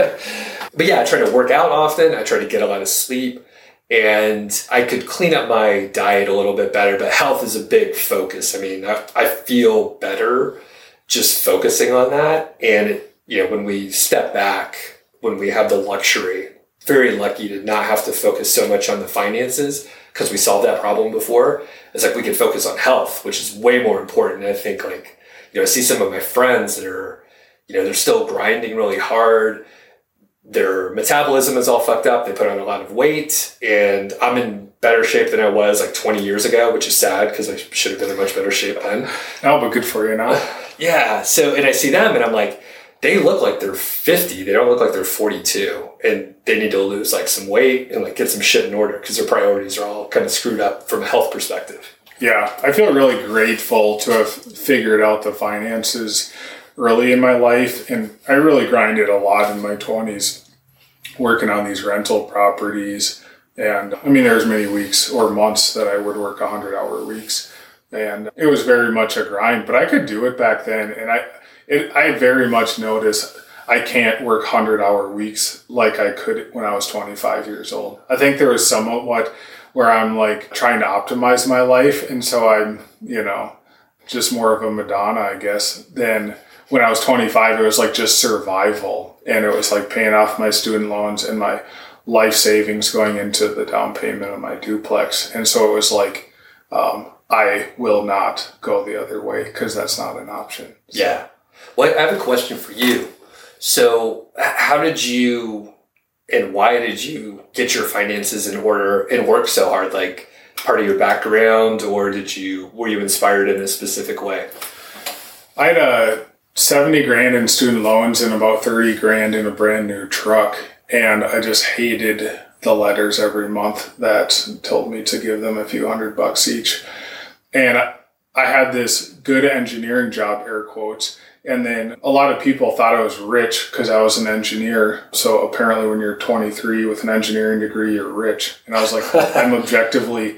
But yeah, I try to work out often. I try to get a lot of sleep, and I could clean up my diet a little bit better. But health is a big focus. I mean, I feel better just focusing on that. And when we step back, when we have the luxury, very lucky to not have to focus so much on the finances because we solved that problem before. It's like we can focus on health, which is way more important. And I think I see some of my friends that are, they're still grinding really hard. Their metabolism is all fucked up. They put on a lot of weight, and I'm in better shape than I was like 20 years ago, which is sad because I should have been in much better shape then. Oh, but good for you now. Yeah. So, and I see them and I'm like, they look like they're 50. They don't look like they're 42, and they need to lose like some weight and like get some shit in order because their priorities are all kind of screwed up from a health perspective. Yeah, I feel really grateful to have figured out the finances early in my life. And I really grinded a lot in my 20s working on these rental properties. And I mean, there's many weeks or months that I would work 100-hour weeks. And it was very much a grind, but I could do it back then. And I very much noticed I can't work 100-hour weeks like I could when I was 25 years old. I think there was somewhat where I'm like trying to optimize my life. And so I'm, just more of a Madonna, I guess, than when I was 25, it was like just survival. And it was like paying off my student loans and my life savings going into the down payment of my duplex. And so it was like, I will not go the other way because that's not an option. Yeah. Well, I have a question for you. So how did you and why did you get your finances in order and work so hard? Like part of your background, or were you inspired in a specific way? I had 70 grand in student loans and about 30 grand in a brand new truck. And I just hated the letters every month that told me to give them a few $100 each. And I had this good engineering job, air quotes. And then a lot of people thought I was rich because I was an engineer. So apparently when you're 23 with an engineering degree, you're rich. And I was like, I'm objectively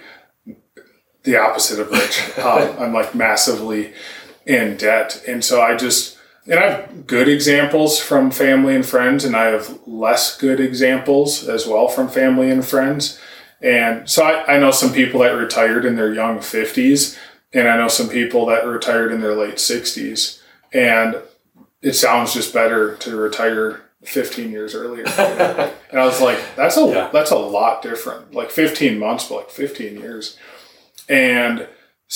the opposite of rich. I'm like massively in debt. And so I have good examples from family and friends, and I have less good examples as well from family and friends. And so I know some people that retired in their young 50s, and I know some people that retired in their late 60s. And it sounds just better to retire 15 years earlier. And I was like, that's a lot different. Like 15 months, but like 15 years. And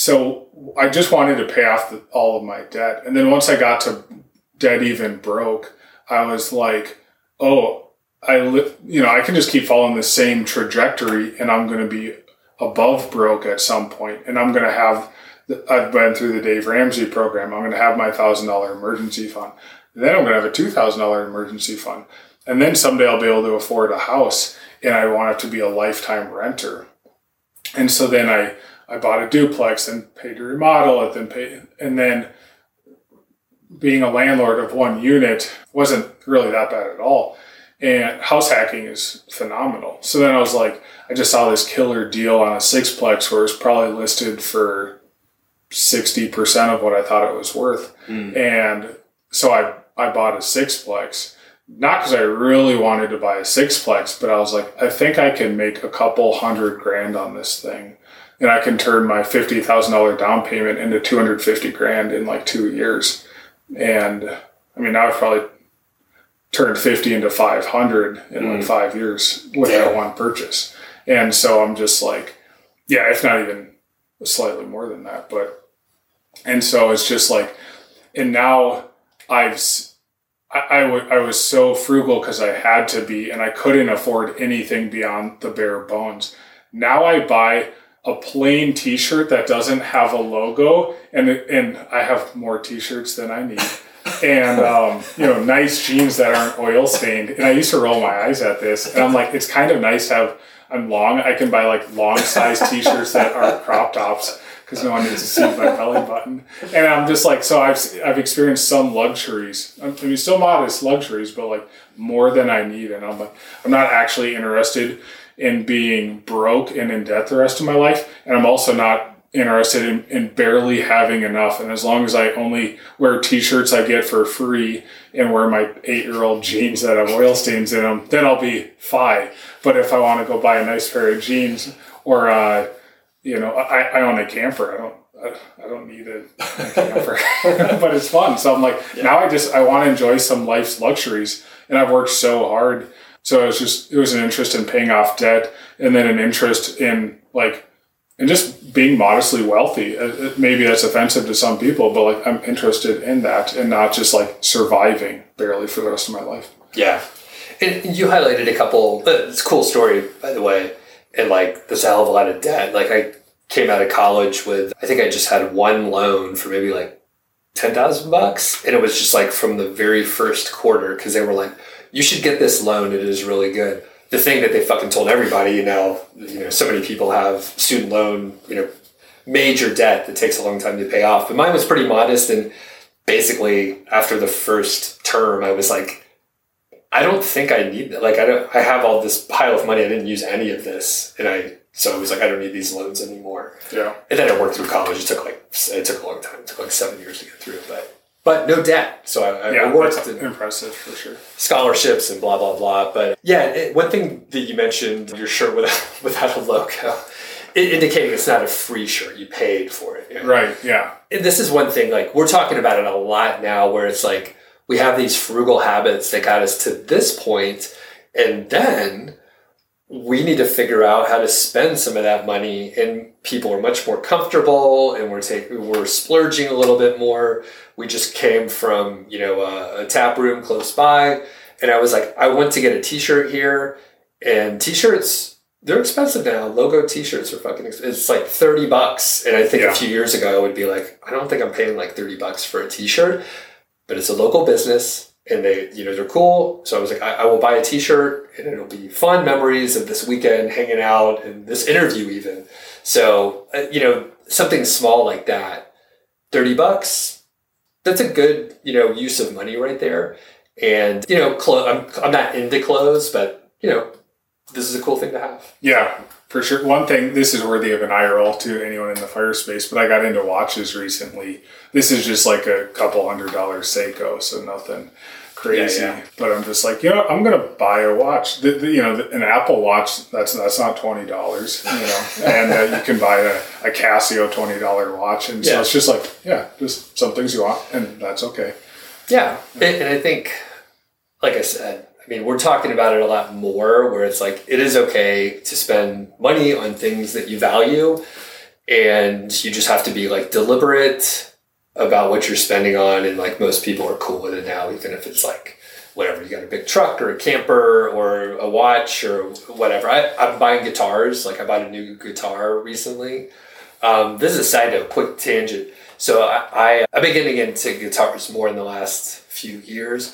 so I just wanted to pay off all of my debt. And then once I got to dead even broke, I was like, I can just keep following the same trajectory and I'm going to be above broke at some point. And I'm going to have, I've been through the Dave Ramsey program. I'm going to have my $1,000 emergency fund. And then I'm going to have a $2,000 emergency fund. And then someday I'll be able to afford a house and I want it to be a lifetime renter. And so then I bought a duplex and paid to remodel it, and then being a landlord of one unit wasn't really that bad at all. And house hacking is phenomenal. So then I was like, I just saw this killer deal on a sixplex where it was probably listed for 60% of what I thought it was worth. And so I bought a sixplex, not because I really wanted to buy a sixplex, but I was like, I think I can make a couple $100,000 on this thing. And I can turn my $50,000 down payment into $250,000 in like 2 years. And I mean, now I've probably turned 50 into 500 in like 5 years with that one purchase. And so I'm just like, yeah, if not even slightly more than that. And so it's just like, and now I was so frugal because I had to be, and I couldn't afford anything beyond the bare bones. Now I buy a plain t-shirt that doesn't have a logo, and I have more t-shirts than I need. And, nice jeans that aren't oil stained. And I used to roll my eyes at this, and I'm like, it's kind of nice to have, I'm long. I can buy like long size t-shirts that aren't crop tops because no one needs to see my belly button. And I'm just like, so I've experienced some luxuries. I mean, still modest luxuries, but like more than I need. And I'm like, I'm not actually interested in being broke and in debt the rest of my life. And I'm also not interested in barely having enough. And as long as I only wear t-shirts I get for free and wear my 8-year-old jeans that have oil stains in them, then I'll be fine. But if I want to go buy a nice pair of jeans or, I own a camper. I don't need a camper, but it's fun. So I'm like, now I want to enjoy some life's luxuries, and I've worked so hard. So it was an interest in paying off debt, and then an interest in and just being modestly wealthy. Maybe that's offensive to some people, but like I'm interested in that and not just like surviving barely for the rest of my life. Yeah. And you highlighted a couple, it's a cool story, by the way, and like there's a hell of a lot of debt. Like I came out of college with, I think I just had one loan for maybe like $10,000. And it was just like from the very first quarter, because they were like, you should get this loan. It is really good. The thing that they fucking told everybody, so many people have student loan, major debt that takes a long time to pay off. But mine was pretty modest. And basically after the first term, I was like, I don't think I need that. Like, I have all this pile of money. I didn't use any of this. So I was like, I don't need these loans anymore. Yeah. And then I worked through college. It took a long time. It took like 7 years to get through, but no debt. So I worked. That's impressive for sure. Scholarships and blah, blah, blah. But yeah, one thing that you mentioned, your shirt without a logo, indicating it's not a free shirt. You paid for it. Right, yeah. And this is one thing, like we're talking about it a lot now where it's like we have these frugal habits that got us to this point, and then we need to figure out how to spend some of that money, and people are much more comfortable, and we're splurging a little bit more. We just came from, a tap room close by, and I was like, I went to get a t-shirt here, and t-shirts, they're expensive now. Logo t-shirts are fucking expensive. It's like $30. And I think a few years ago I would be like, I don't think I'm paying like $30 for a t-shirt, but it's a local business. And they're cool. So I was like, I will buy a t-shirt, and it'll be fun memories of this weekend hanging out and this interview even. So, something small like that, $30, that's a good, use of money right there. And, I'm not into clothes, but, this is a cool thing to have. Yeah, for sure. One thing, this is worthy of an eye roll to anyone in the fire space, but I got into watches recently. This is just like a couple $100 Seiko, so nothing crazy. Yeah. But I'm just like, I'm going to buy a watch. An Apple Watch, that's not $20, and you can buy a Casio $20 watch. And so it's just like, just some things you want, and that's okay. Yeah. And I think, like I said, we're talking about it a lot more where it's like, it is okay to spend money on things that you value, and you just have to be like deliberate about what you're spending on. And like most people are cool with it now, even if it's like, whatever, you got a big truck or a camper or a watch or whatever. I'm buying guitars. Like I bought a new guitar recently. This is a side note, quick tangent. So I've been getting into guitars more in the last few years.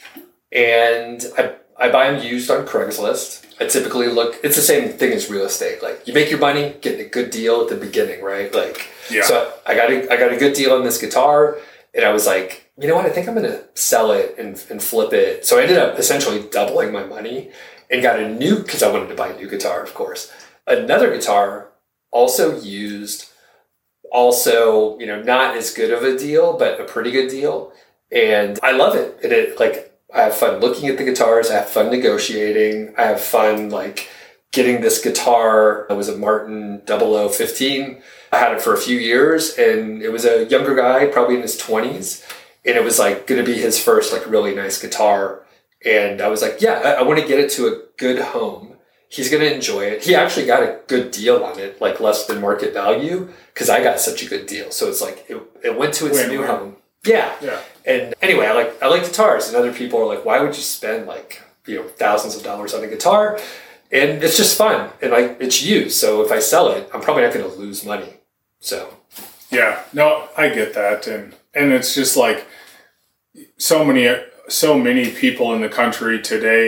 And I buy them used on Craigslist. I typically it's the same thing as real estate. Like you make your money, getting a good deal at the beginning, right? So I got a good deal on this guitar, and I was like, you know what? I think I'm going to sell it and flip it. So I ended up essentially doubling my money and got because I wanted to buy a new guitar, of course. Another guitar, also used, also, not as good of a deal, but a pretty good deal. And I love it. And I have fun looking at the guitars. I have fun negotiating. I have fun getting this guitar. It was a Martin 0015. I had it for a few years, and it was a younger guy, probably in his 20s. And it was going to be his first really nice guitar. And I was like, I want to get it to a good home. He's going to enjoy it. He actually got a good deal on it, less than market value, because I got such a good deal. So it's it went to its new home. Yeah. And anyway, I like guitars, and other people are like, why would you spend thousands of dollars on a guitar? And it's just fun, and it's used. So if I sell it, I'm probably not going to lose money. So yeah, no, I get that, and it's just so many people in the country today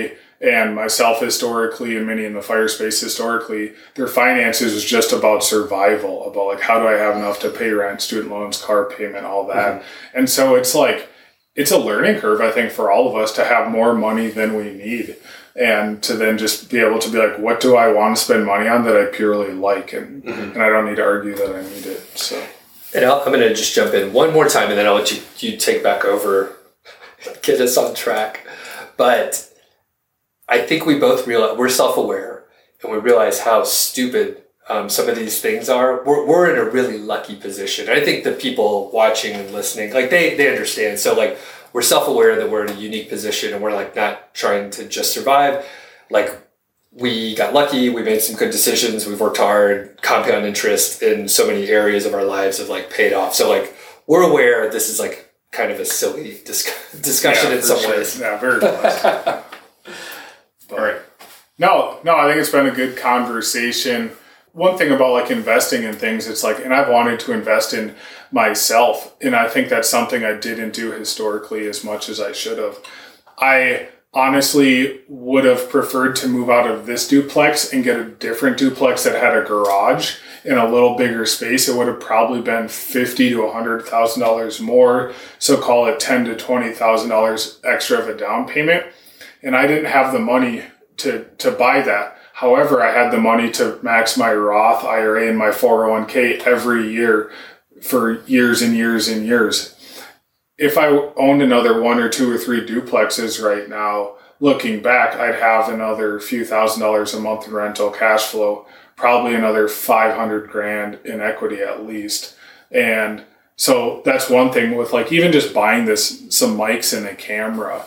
and myself historically, and many in the fire space historically, their finances was just about survival, about like, how do I have enough to pay rent, student loans, car payment, all that. Mm-hmm. And so it's like, it's a learning curve, I think, for all of us to have more money than we need, and to then just be able to be like, what do I want to spend money on that I purely like? And I don't need to argue that I need it. So, and I'm going to just jump in one more time, and then I'll let you take back over, get us on track. But I think we both realize we're self-aware, and we realize how stupid some of these things are. We're in a really lucky position. I think the people watching and listening, like they understand. So like, we're self-aware that we're in a unique position, and we're like not trying to just survive. Like, we got lucky, we made some good decisions, we've worked hard, compound interest in so many areas of our lives have like paid off. So like, we're aware this is like kind of a silly discussion in some ways. Yeah, very blessed. All right. No, I think it's been a good conversation. One thing about like investing in things, it's like, and I've wanted to invest in myself, and I think that's something I didn't do historically as much as I should have. I honestly would have preferred to move out of this duplex and get a different duplex that had a garage in a little bigger space. It would have probably been $50,000 to $100,000 more, so call it $10,000 to $20,000 extra of a down payment. And I didn't have the money to buy that. However, I had the money to max my Roth IRA and my 401k every year for years and years and years. If I owned another 1 or 2 or 3 duplexes right now, looking back, I'd have another few $1,000s a month in rental cash flow, probably another $500,000 in equity at least. And so that's one thing with like, even just buying some mics and a camera,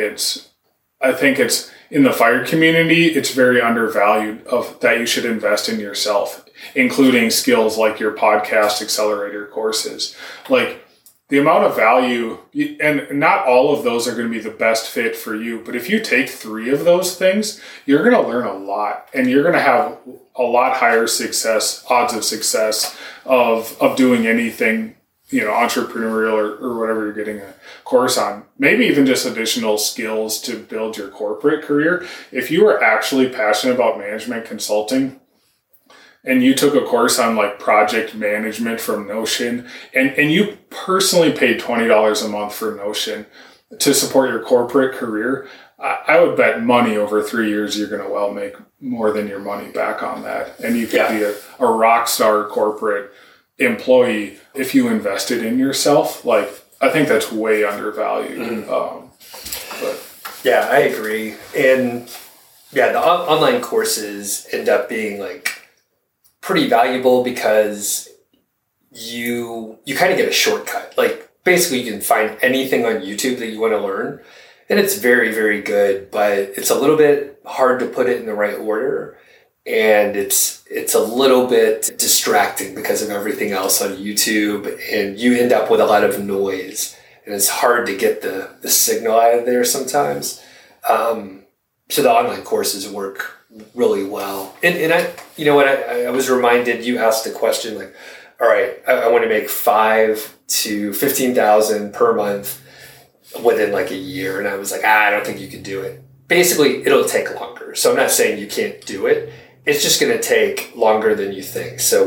I think it's in the fire community, it's very undervalued of that you should invest in yourself, including skills like your podcast accelerator courses. Like, the amount of value, and not all of those are going to be the best fit for you, but if you take 3 of those things, you're going to learn a lot, and you're going to have a lot higher odds of success of doing anything, entrepreneurial or whatever you're getting a course on. Maybe even just additional skills to build your corporate career. If you are actually passionate about management consulting, and you took a course on like project management from Notion, and you personally paid $20 a month for Notion to support your corporate career, I would bet money over 3 years you're going to make more than your money back on that. And you could be a rock star corporate employee if you invested in yourself. Like, I think that's way undervalued. Yeah, I agree. And the online courses end up being like pretty valuable because you kind of get a shortcut. Like, basically you can find anything on YouTube that you want to learn, and it's very, very good, but it's a little bit hard to put it in the right order, and it's a little bit distracting because of everything else on YouTube, and you end up with a lot of noise, and it's hard to get the signal out of there sometimes. So the online courses work really well. And I was reminded, you asked the question like, all right, I want to make $5,000 to $15,000 per month within like a year. And I was like, I don't think you can do it. Basically, it'll take longer. So I'm not saying you can't do it. It's just going to take longer than you think. So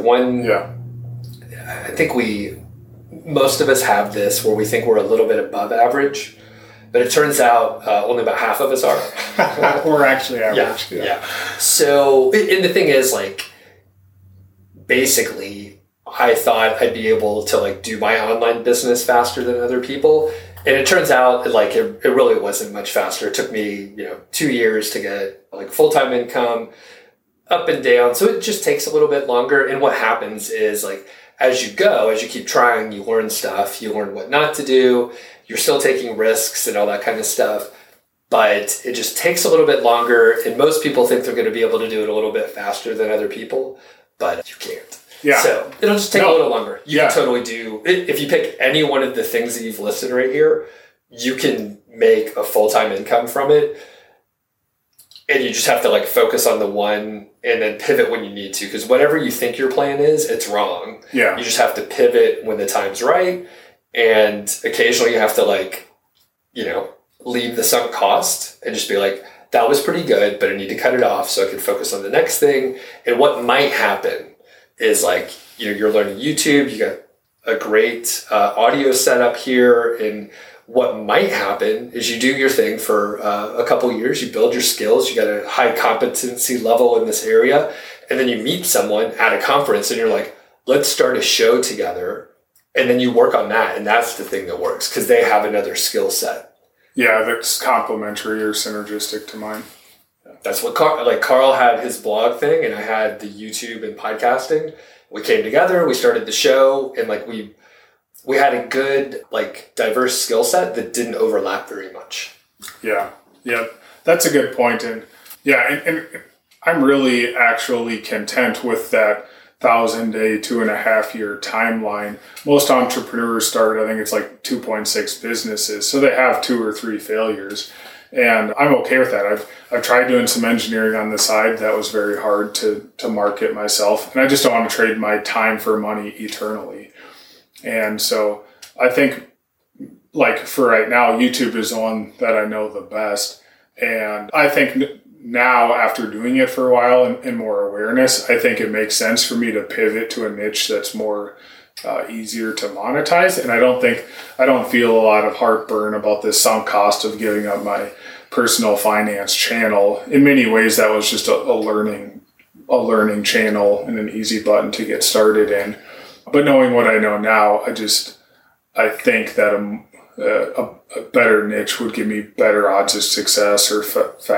I think most of us have this where we think we're a little bit above average. But it turns out only about half of us are. We're actually average. Yeah. So, and the thing is, like, basically, I thought I'd be able to, like, do my online business faster than other people. And it turns out, like, it really wasn't much faster. It took me, 2 years to get, like, full-time income, up and down. So it just takes a little bit longer. And what happens is, like, as you keep trying, you learn stuff, you learn what not to do. You're still taking risks and all that kind of stuff, but it just takes a little bit longer. And most people think they're going to be able to do it a little bit faster than other people, but you can't. Yeah. So it'll just take a little longer. You can totally do, if you pick any one of the things that you've listed right here, you can make a full-time income from it. And you just have to like focus on the one and then pivot when you need to. Because whatever you think your plan is, it's wrong. Yeah. You just have to pivot when the time's right. And occasionally you have to leave the sunk cost and just be like, that was pretty good, but I need to cut it off so I can focus on the next thing. And what might happen is like, you're learning YouTube, you got a great audio setup here, and what might happen is you do your thing for a couple years, you build your skills, you got a high competency level in this area, and then you meet someone at a conference and you're like, let's start a show together. And then you work on that, and that's the thing that works because they have another skill set. Yeah, that's complementary or synergistic to mine. That's what Carl had his blog thing, and I had the YouTube and podcasting. We came together, we started the show, and like we had a good like diverse skill set that didn't overlap very much. Yeah, that's a good point, and I'm really actually content with that 1,000-day, 2.5-year timeline. Most entrepreneurs start, I think it's like 2.6 businesses, so they have 2 or 3 failures. And I'm okay with that. I've tried doing some engineering on the side. That was very hard to market myself. And I just don't want to trade my time for money eternally. And so I think, like, for right now, YouTube is the one that I know the best. And I think now, after doing it for a while and more awareness, I think it makes sense for me to pivot to a niche that's more easier to monetize. And I don't feel a lot of heartburn about the sunk cost of giving up my personal finance channel. In many ways, that was just a learning channel and an easy button to get started in. But knowing what I know now, I think that a better niche would give me better odds of success or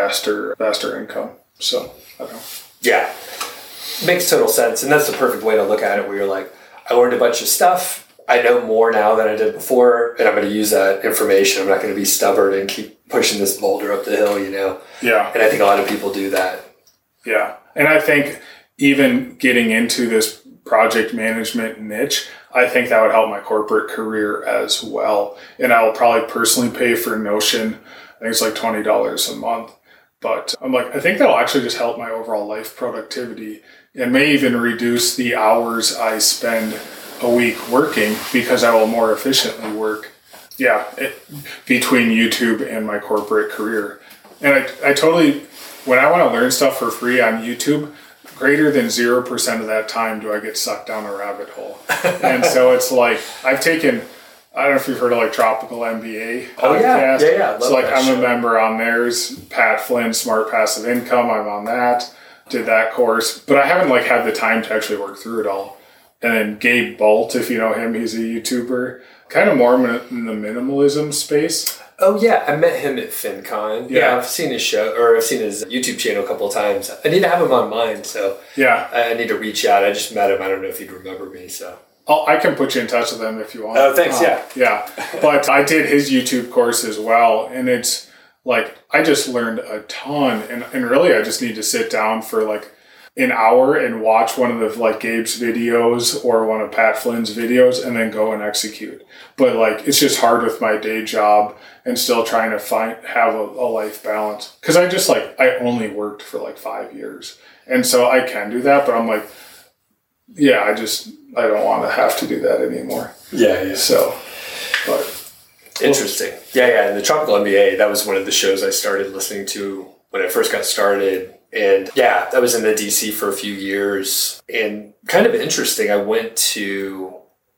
faster income. So I don't know. Yeah, makes total sense. And that's the perfect way to look at it, where you're like, I learned a bunch of stuff. I know more now than I did before, and I'm going to use that information. I'm not going to be stubborn and keep pushing this boulder up the hill, Yeah. And I think a lot of people do that. Yeah. And I think even getting into this project management niche, I think that would help my corporate career as well. And I will probably personally pay for Notion. I think it's like $20 a month. But I'm like, I think that'll actually just help my overall life productivity. It may even reduce the hours I spend a week working because I will more efficiently work. Yeah, between YouTube and my corporate career. And I totally, when I want to learn stuff for free on YouTube, greater than 0% of that time do I get sucked down a rabbit hole. And so it's like, I've taken, I don't know if you've heard of like Tropical MBA podcast. Oh, yeah. So like I'm a member on theirs, Pat Flynn, Smart Passive Income. I'm on that, did that course, but I haven't like had the time to actually work through it all. And then Gabe Bolt, if you know him, he's a YouTuber, kind of more in the minimalism space. Oh yeah, I met him at FinCon. Yeah, I've seen his show, or I've seen his YouTube channel a couple of times. I need to have him on mine, so yeah, I need to reach out. I just met him. I don't know if he'd remember me, so. I can put you in touch with him if you want. Oh, thanks, yeah. Yeah, but I did his YouTube course as well, and it's like, I just learned a ton, and really I just need to sit down for like an hour and watch one of the like Gabe's videos or one of Pat Flynn's videos and then go and execute. But like, it's just hard with my day job and still trying to have a life balance. Cause I only worked for like 5 years. And so I can do that, but I'm like, yeah, I don't want to have to do that anymore. Yeah. So, but. Interesting. Yeah. And the Tropical MBA, that was one of the shows I started listening to when I first got started. And yeah, I was in the DC for a few years, and kind of interesting. I went to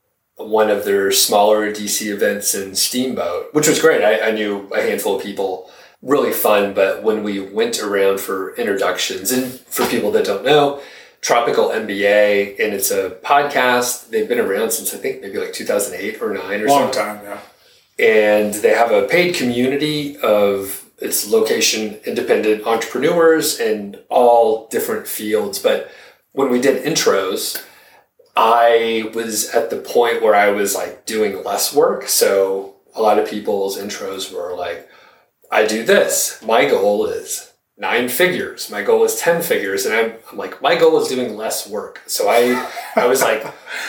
one of their smaller DC events in Steamboat, which was great. I knew a handful of people, really fun. But when we went around for introductions, and for people that don't know, Tropical MBA, and it's a podcast. They've been around since I think maybe like 2008 or 9 or Long something. time, yeah. And they have a paid community of, it's location independent entrepreneurs in all different fields. But when we did intros, I was at the point where I was like doing less work. So a lot of people's intros were like, I do this. My goal is 9 figures. My goal is 10 figures. And I'm like, my goal is doing less work. So I was like,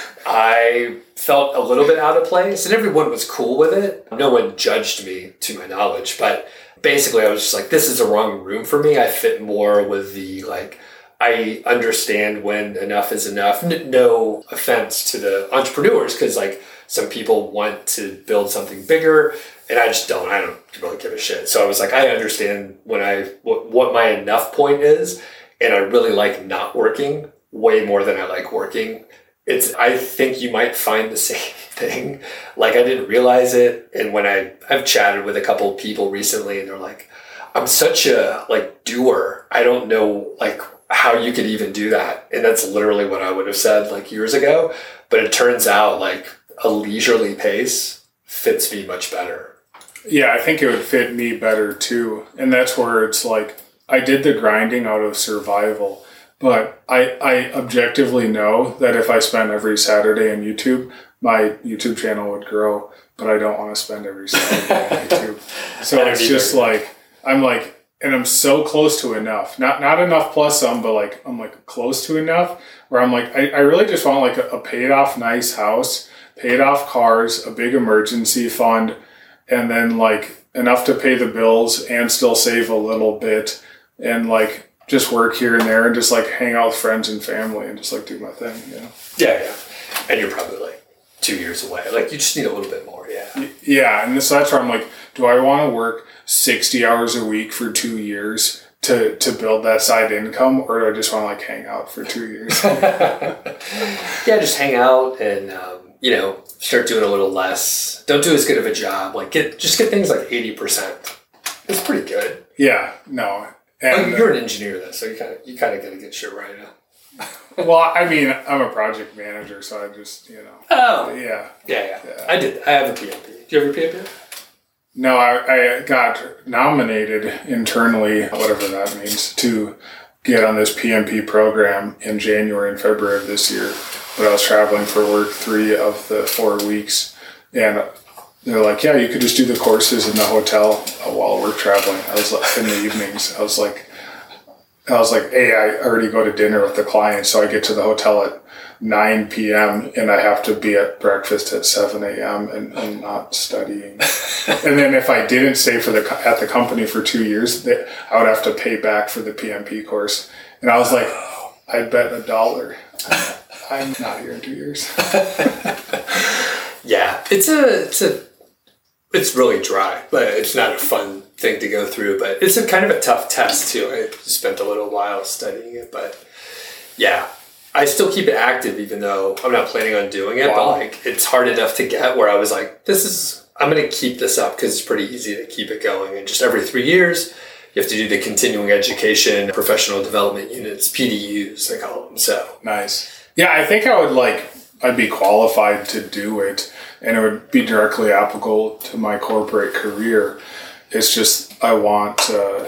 I felt a little bit out of place, and everyone was cool with it. No one judged me, to my knowledge, but basically I was just like, this is the wrong room for me. I fit more with the, like, I understand when enough is enough. No offense to the entrepreneurs, because like some people want to build something bigger, and I don't really give a shit. So I was like, I understand what my enough point is, and I really like not working way more than I like working. I think you might find the same thing. Like, I didn't realize it, and when I've chatted with a couple of people recently, and they're like, I'm such a like doer. I don't know like how you could even do that. And that's literally what I would have said like years ago. But it turns out like a leisurely pace fits me much better. Yeah, I think it would fit me better too. And that's where it's like, I did the grinding out of survival, but I objectively know that if I spent every Saturday on YouTube, my YouTube channel would grow, but I don't want to spend every Saturday on YouTube. So it's just like, I'm like, and I'm so close to enough, not enough plus some, but like, I'm like close to enough where I'm like, I really just want like a paid off nice house, paid off cars, a big emergency fund, and then like enough to pay the bills and still save a little bit and like just work here and there and just like hang out with friends and family and just like do my thing, you know? Yeah. And you're probably like 2 years away. Like you just need a little bit more. Yeah. Yeah. And so that's where I'm like, do I want to work 60 hours a week for 2 years to build that side income, or do I just want to like hang out for 2 years? Yeah, just hang out and start doing a little less. Don't do as good of a job. Like get things like 80%. It's pretty good. Yeah, no. And you're an engineer though, so you kind of got to get shit right now. Well, I mean, I'm a project manager, so I just Oh. Yeah. I did. I have a PMP. Do you have a PMP? No, I got nominated internally, whatever that means, to get on this PMP program in January and February of this year. But I was traveling for work 3 of the 4 weeks. And they're like, yeah, you could just do the courses in the hotel while we're traveling. I was like, in the evenings. I was like, hey, I already go to dinner with the client, so I get to the hotel at 9 p.m. and I have to be at breakfast at 7 a.m. and not studying. And then if I didn't stay at the company for 2 years, I would have to pay back for the PMP course. And I was like, I bet $1. I'm not here in 2 years. Yeah, it's really dry, but it's not a fun thing to go through. But it's a kind of a tough test too. I spent a little while studying it, but yeah. I still keep it active even though I'm not planning on doing it, but like it's hard enough to get where I was like, I'm going to keep this up because it's pretty easy to keep it going. And just every 3 years, you have to do the continuing education, professional development units, PDUs, they call them. So nice. Yeah, I think I'd be qualified to do it and it would be directly applicable to my corporate career. It's just, I want to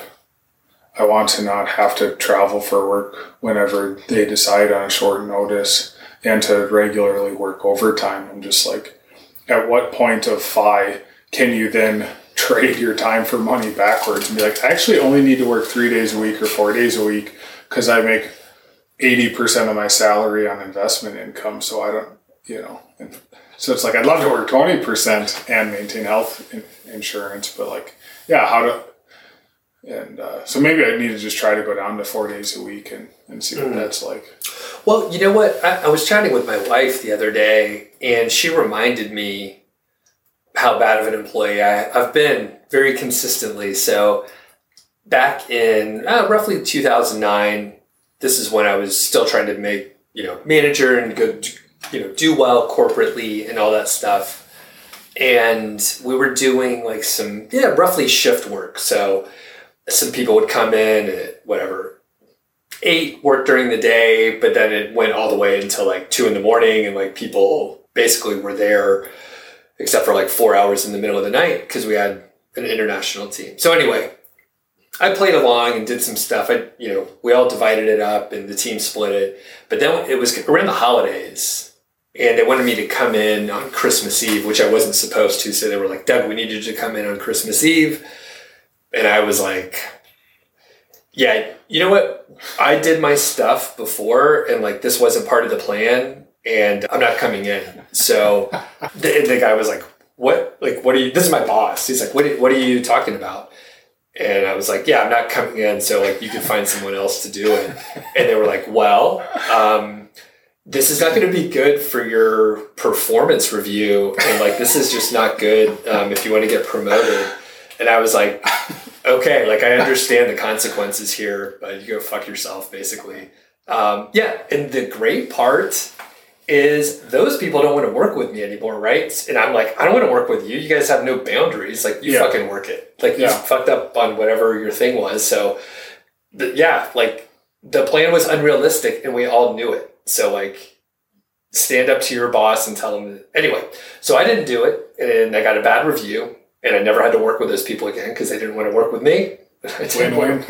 not have to travel for work whenever they decide on a short notice and to regularly work overtime. I'm just like, at what point of FI can you then trade your time for money backwards and be like, I actually only need to work 3 days a week or 4 days a week because I make 80% of my salary on investment income. So I don't, and so it's like, I'd love to work 20% and maintain health insurance, but like, yeah, so maybe I need to just try to go down to 4 days a week and see what that's like. Well, you know what? I was chatting with my wife the other day, and she reminded me how bad of an employee I've been very consistently. So back in roughly 2009, this is when I was still trying to make, manager and go, do well corporately and all that stuff. And we were doing like some, roughly shift work. So some people would come in at 8, work during the day, but then it went all the way until like 2 a.m. and like people basically were there except for like 4 hours in the middle of the night because we had an international team. So anyway, I played along and did some stuff. We all divided it up and the team split it. But then it was around the holidays and they wanted me to come in on Christmas Eve, which I wasn't supposed to. So they were like, Doug, we need you to come in on Christmas Eve. And I was like, yeah, you know what? I did my stuff before and like this wasn't part of the plan and I'm not coming in. So the guy was like, what? Like, what are you, this is my boss. He's like, what are you talking about? And I was like, yeah, I'm not coming in. So like, you can find someone else to do it. And they were like, well, this is not going to be good for your performance review. And like, this is just not good if you want to get promoted. And I was like, okay, like I understand the consequences here, but you go fuck yourself, basically. Yeah, and the great part is those people don't want to work with me anymore, right? And I'm like, I don't want to work with you. You guys have no boundaries. Like, you fucking work it. Like, you fucked up on whatever your thing was. So, like, the plan was unrealistic, and we all knew it. So, like, stand up to your boss and tell them. Anyway, so I didn't do it, and I got a bad review, and I never had to work with those people again because they didn't want to work with me. Win-win.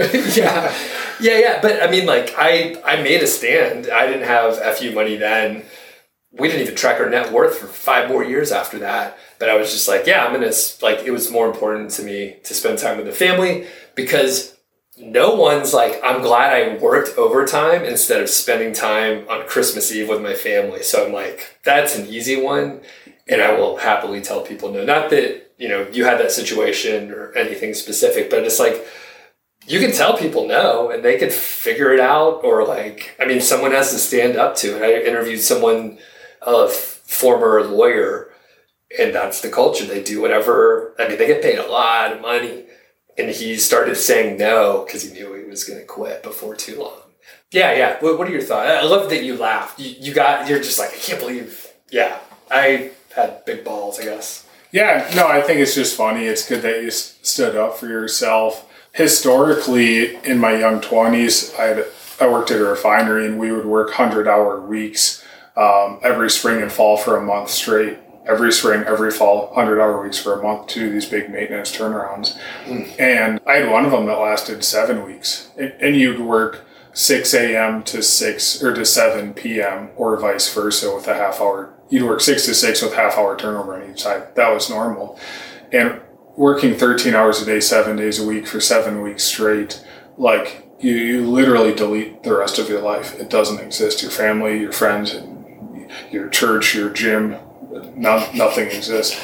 Yeah. But I mean, like, I made a stand. I didn't have FU money then. We didn't even track our net worth for 5 more years after that. But I was just like, yeah, I'm going to, like, it was more important to me to spend time with the family because no one's like, I'm glad I worked overtime instead of spending time on Christmas Eve with my family. So I'm like, that's an easy one. And I will happily tell people no. Not that, you had that situation or anything specific, but it's like, you can tell people no and they could figure it out, or like, I mean, someone has to stand up to it. I interviewed someone, a former lawyer, and that's the culture. They do whatever. I mean, they get paid a lot of money, and he started saying no because he knew he was going to quit before too long. Yeah. What are your thoughts? I love that you laughed. You're just like, I can't believe. Yeah, I had big balls, I guess. Yeah, no, I think it's just funny. It's good that you stood up for yourself. Historically, in my young 20s, I worked at a refinery, and we would work 100-hour weeks every spring and fall for a month straight. Every spring, every fall, 100-hour weeks for a month to do these big maintenance turnarounds. And I had one of them that lasted 7 weeks. And you'd work 6 a.m. to 6 or to 7 p.m. or vice versa with a half hour. You'd work 6 to 6 with half-hour turnover on each side. That was normal. And working 13 hours a day, 7 days a week for 7 weeks straight, like you literally delete the rest of your life. It doesn't exist. Your family, your friends, your church, your gym, nothing exists.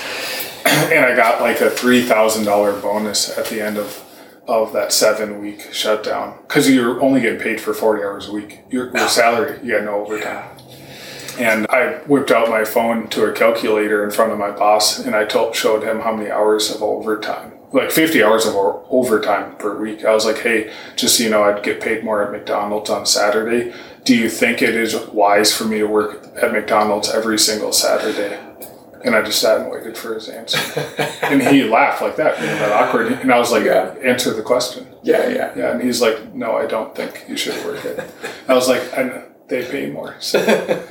And I got like a $3,000 bonus at the end of that 7-week shutdown because you're only getting paid for 40 hours a week. Your salary, you had no overtime. And I whipped out my phone to a calculator in front of my boss, and I showed him how many hours of overtime, like 50 hours of overtime per week. I was like, hey, just so you know, I'd get paid more at McDonald's on Saturday. Do you think it is wise for me to work at McDonald's every single Saturday? And I just sat and waited for his answer. And he laughed like that, that awkward. And I was like, answer the question. Yeah. And he's like, no, I don't think you should work it. I was like, they pay more. So,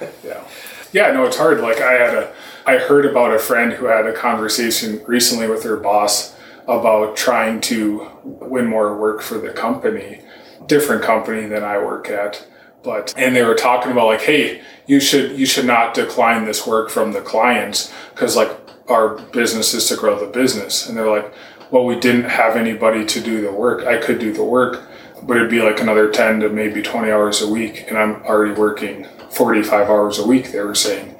yeah, no, it's hard. Like I heard about a friend who had a conversation recently with her boss about trying to win more work for the company, different company than I work at. And they were talking about like, hey, you should not decline this work from the clients because like our business is to grow the business. And they're like, well, we didn't have anybody to do the work. I could do the work, but it'd be like another 10 to maybe 20 hours a week. And I'm already working 45 hours a week, they were saying.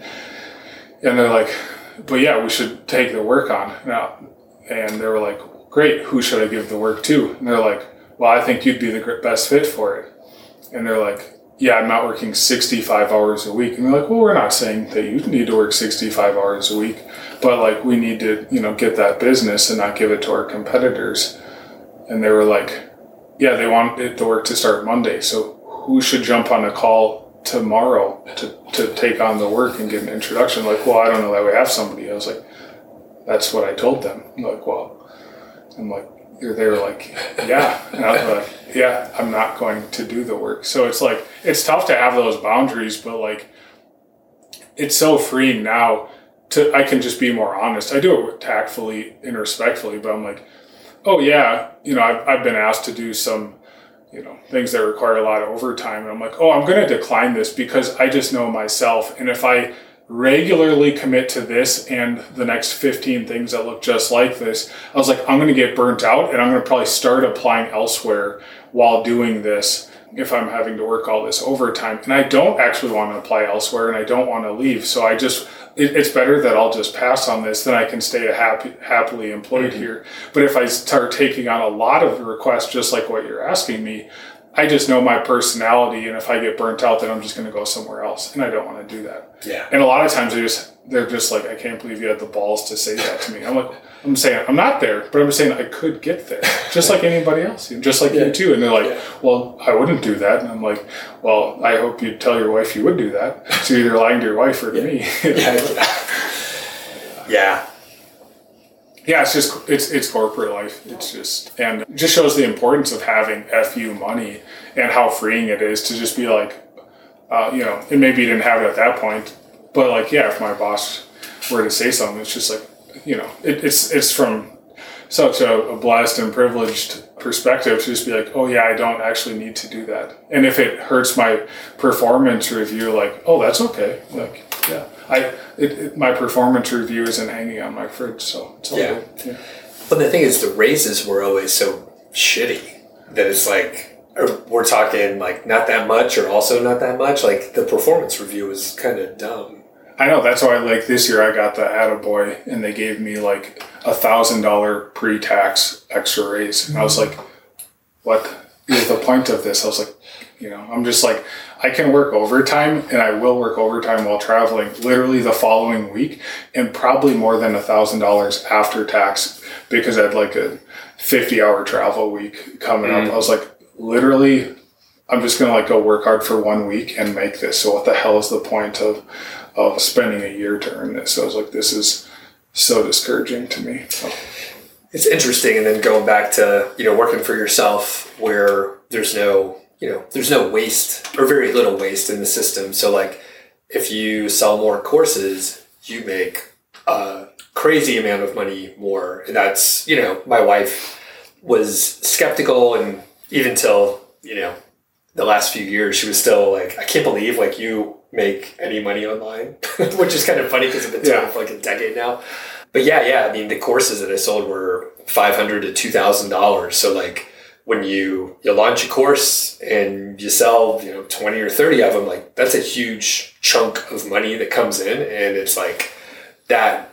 And they're like, but yeah, we should take the work on now. And they were like, great, who should I give the work to? And they're like, well, I think you'd be the best fit for it. And they're like, yeah, I'm not working 65 hours a week. And they're like, well, we're not saying that you need to work 65 hours a week, but like we need to, get that business and not give it to our competitors. And they were like, yeah, they want the work to start Monday. So who should jump on a call tomorrow to take on the work and get an introduction? Like, well, I don't know that we have somebody. I was like, that's what I told them. I'm like, well, I'm like, they were like, yeah. And I was like, yeah, I'm not going to do the work. So it's like, it's tough to have those boundaries, but like, it's so freeing now I can just be more honest. I do it tactfully and respectfully, but I'm like, oh yeah, I've been asked to do some, things that require a lot of overtime. And I'm like, oh, I'm going to decline this because I just know myself. And if I regularly commit to this and the next 15 things that look just like this, I was like, I'm going to get burnt out and I'm going to probably start applying elsewhere while doing this if I'm having to work all this overtime. And I don't actually want to apply elsewhere and I don't want to leave. So it's better that I'll just pass on this than I can stay happily employed here. But if I start taking on a lot of requests, just like what you're asking me, I just know my personality, and if I get burnt out, then I'm just going to go somewhere else, and I don't want to do that. Yeah. And a lot of times they're just like, I can't believe you had the balls to say that to me. I'm saying I'm not there, but I'm saying I could get there, just like anybody else, just like you too. And they're like, well, I wouldn't do that. And I'm like, well, I hope you'd tell your wife you would do that. So you're either lying to your wife or to me. Yeah. Yeah, it's corporate life. And it just shows the importance of having FU money and how freeing it is to just be like, and maybe you didn't have it at that point, but like, yeah, if my boss were to say something, it's just like, it's from such a blessed and privileged perspective to just be like, oh yeah, I don't actually need to do that. And if it hurts my performance review, like, oh, that's okay. Like, yeah, my performance review isn't hanging on my fridge, so it's all good. Yeah. But the thing is, the raises were always so shitty that it's like, we're talking like not that much or also not that much. Like the performance review was kind of dumb. I know, that's why like this year I got the Attaboy and they gave me like $1,000 pre-tax extra raise. And I was like, what is the point of this? I was like, I'm just like, I can work overtime and I will work overtime while traveling literally the following week and probably more than $1,000 after tax because I had like a 50-hour travel week coming up. I was like, literally, I'm just going to like go work hard for 1 week and make this. So what the hell is the point of spending a year to earn this? So I was like, this is so discouraging to me. So. It's interesting. And then going back to, working for yourself where there's no waste or very little waste in the system. So like if you sell more courses, you make a crazy amount of money more. And that's, my wife was skeptical and even till, the last few years, she was still like, I can't believe like you make any money online, which is kind of funny because I've been doing it for like a decade now. But yeah. I mean, the courses that I sold were $500 to $2,000. So like when you launch a course and you sell, 20 or 30 of them, like that's a huge chunk of money that comes in. And it's like, that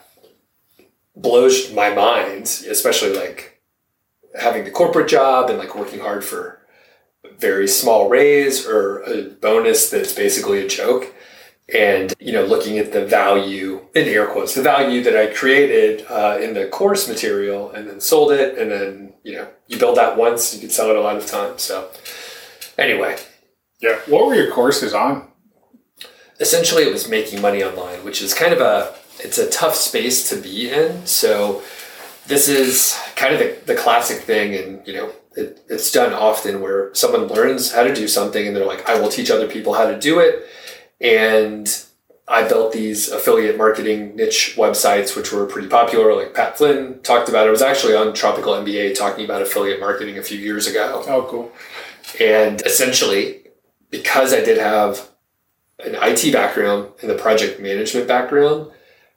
blows my mind, especially like having the corporate job and like working hard for very small raise or a bonus that's basically a joke. And, looking at the value, in air quotes, the value that I created in the course material and then sold it. And then, you build that once, you can sell it a lot of times. So anyway. Yeah. What were your courses on? Essentially, it was making money online, which is kind of it's a tough space to be in. So this is kind of the classic thing. And, it's done often where someone learns how to do something and they're like, I will teach other people how to do it. And I built these affiliate marketing niche websites, which were pretty popular. Like Pat Flynn talked about it. I was actually on Tropical MBA talking about affiliate marketing a few years ago. Oh, cool. And essentially, because I did have an IT background and the project management background,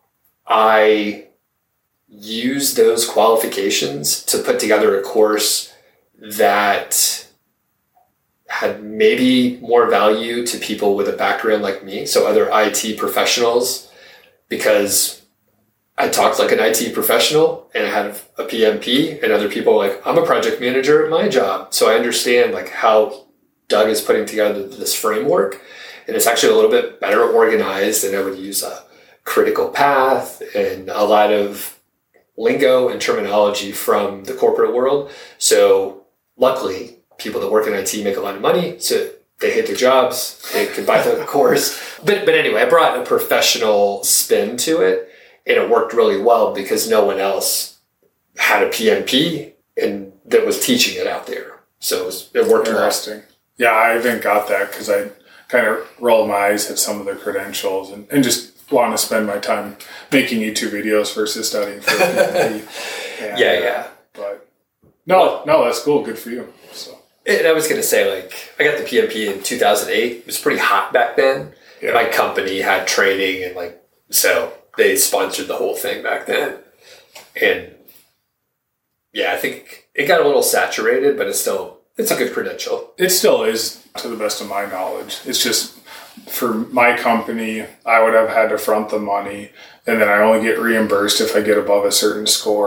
I used those qualifications to put together a course that had maybe more value to people with a background like me, so other IT professionals, because I talked like an IT professional and I had a PMP, and other people like, I'm a project manager at my job, so I understand like how Doug is putting together this framework, and it's actually a little bit better organized, and I would use a critical path and a lot of lingo and terminology from the corporate world. So luckily, people that work in IT make a lot of money, so they hate their jobs, they can buy the course. But anyway, I brought a professional spin to it, and it worked really well because no one else had a PMP and that was teaching it out there. So it worked Interesting. Well. Yeah, I even got that because I kind of rolled my eyes at some of the credentials and just want to spend my time making YouTube videos versus studying for a PMP. Yeah. But no, that's cool. Good for you. So. And I was going to say, like, I got the PMP in 2008. It was pretty hot back then. Yeah. And my company had training and, like, so they sponsored the whole thing back then. And, yeah, I think it got a little saturated, but it's a good credential. It still is, to the best of my knowledge. It's just, for my company, I would have had to front the money, and then I only get reimbursed if I get above a certain score.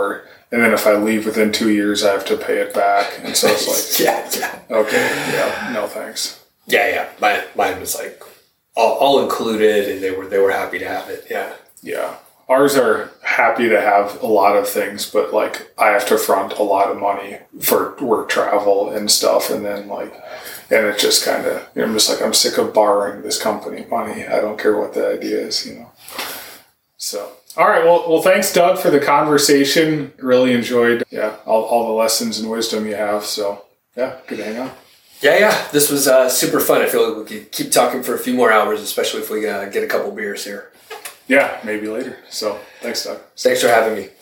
And then if I leave within 2 years, I have to pay it back. And so it's like, yeah. okay, yeah, no thanks. Yeah. Mine was like all included, and they were happy to have it. Yeah. Yeah. Ours are happy to have a lot of things, but like I have to front a lot of money for work travel and stuff. And then and it just kind of, I'm just like, I'm sick of borrowing this company money. I don't care what the idea is, So, all right. Well, thanks, Doug, for the conversation. Really enjoyed, all the lessons and wisdom you have. So, yeah, good to hang out. Yeah. This was super fun. I feel like we could keep talking for a few more hours, especially if we get a couple beers here. Yeah, maybe later. So, thanks, Doug. Thanks for having me.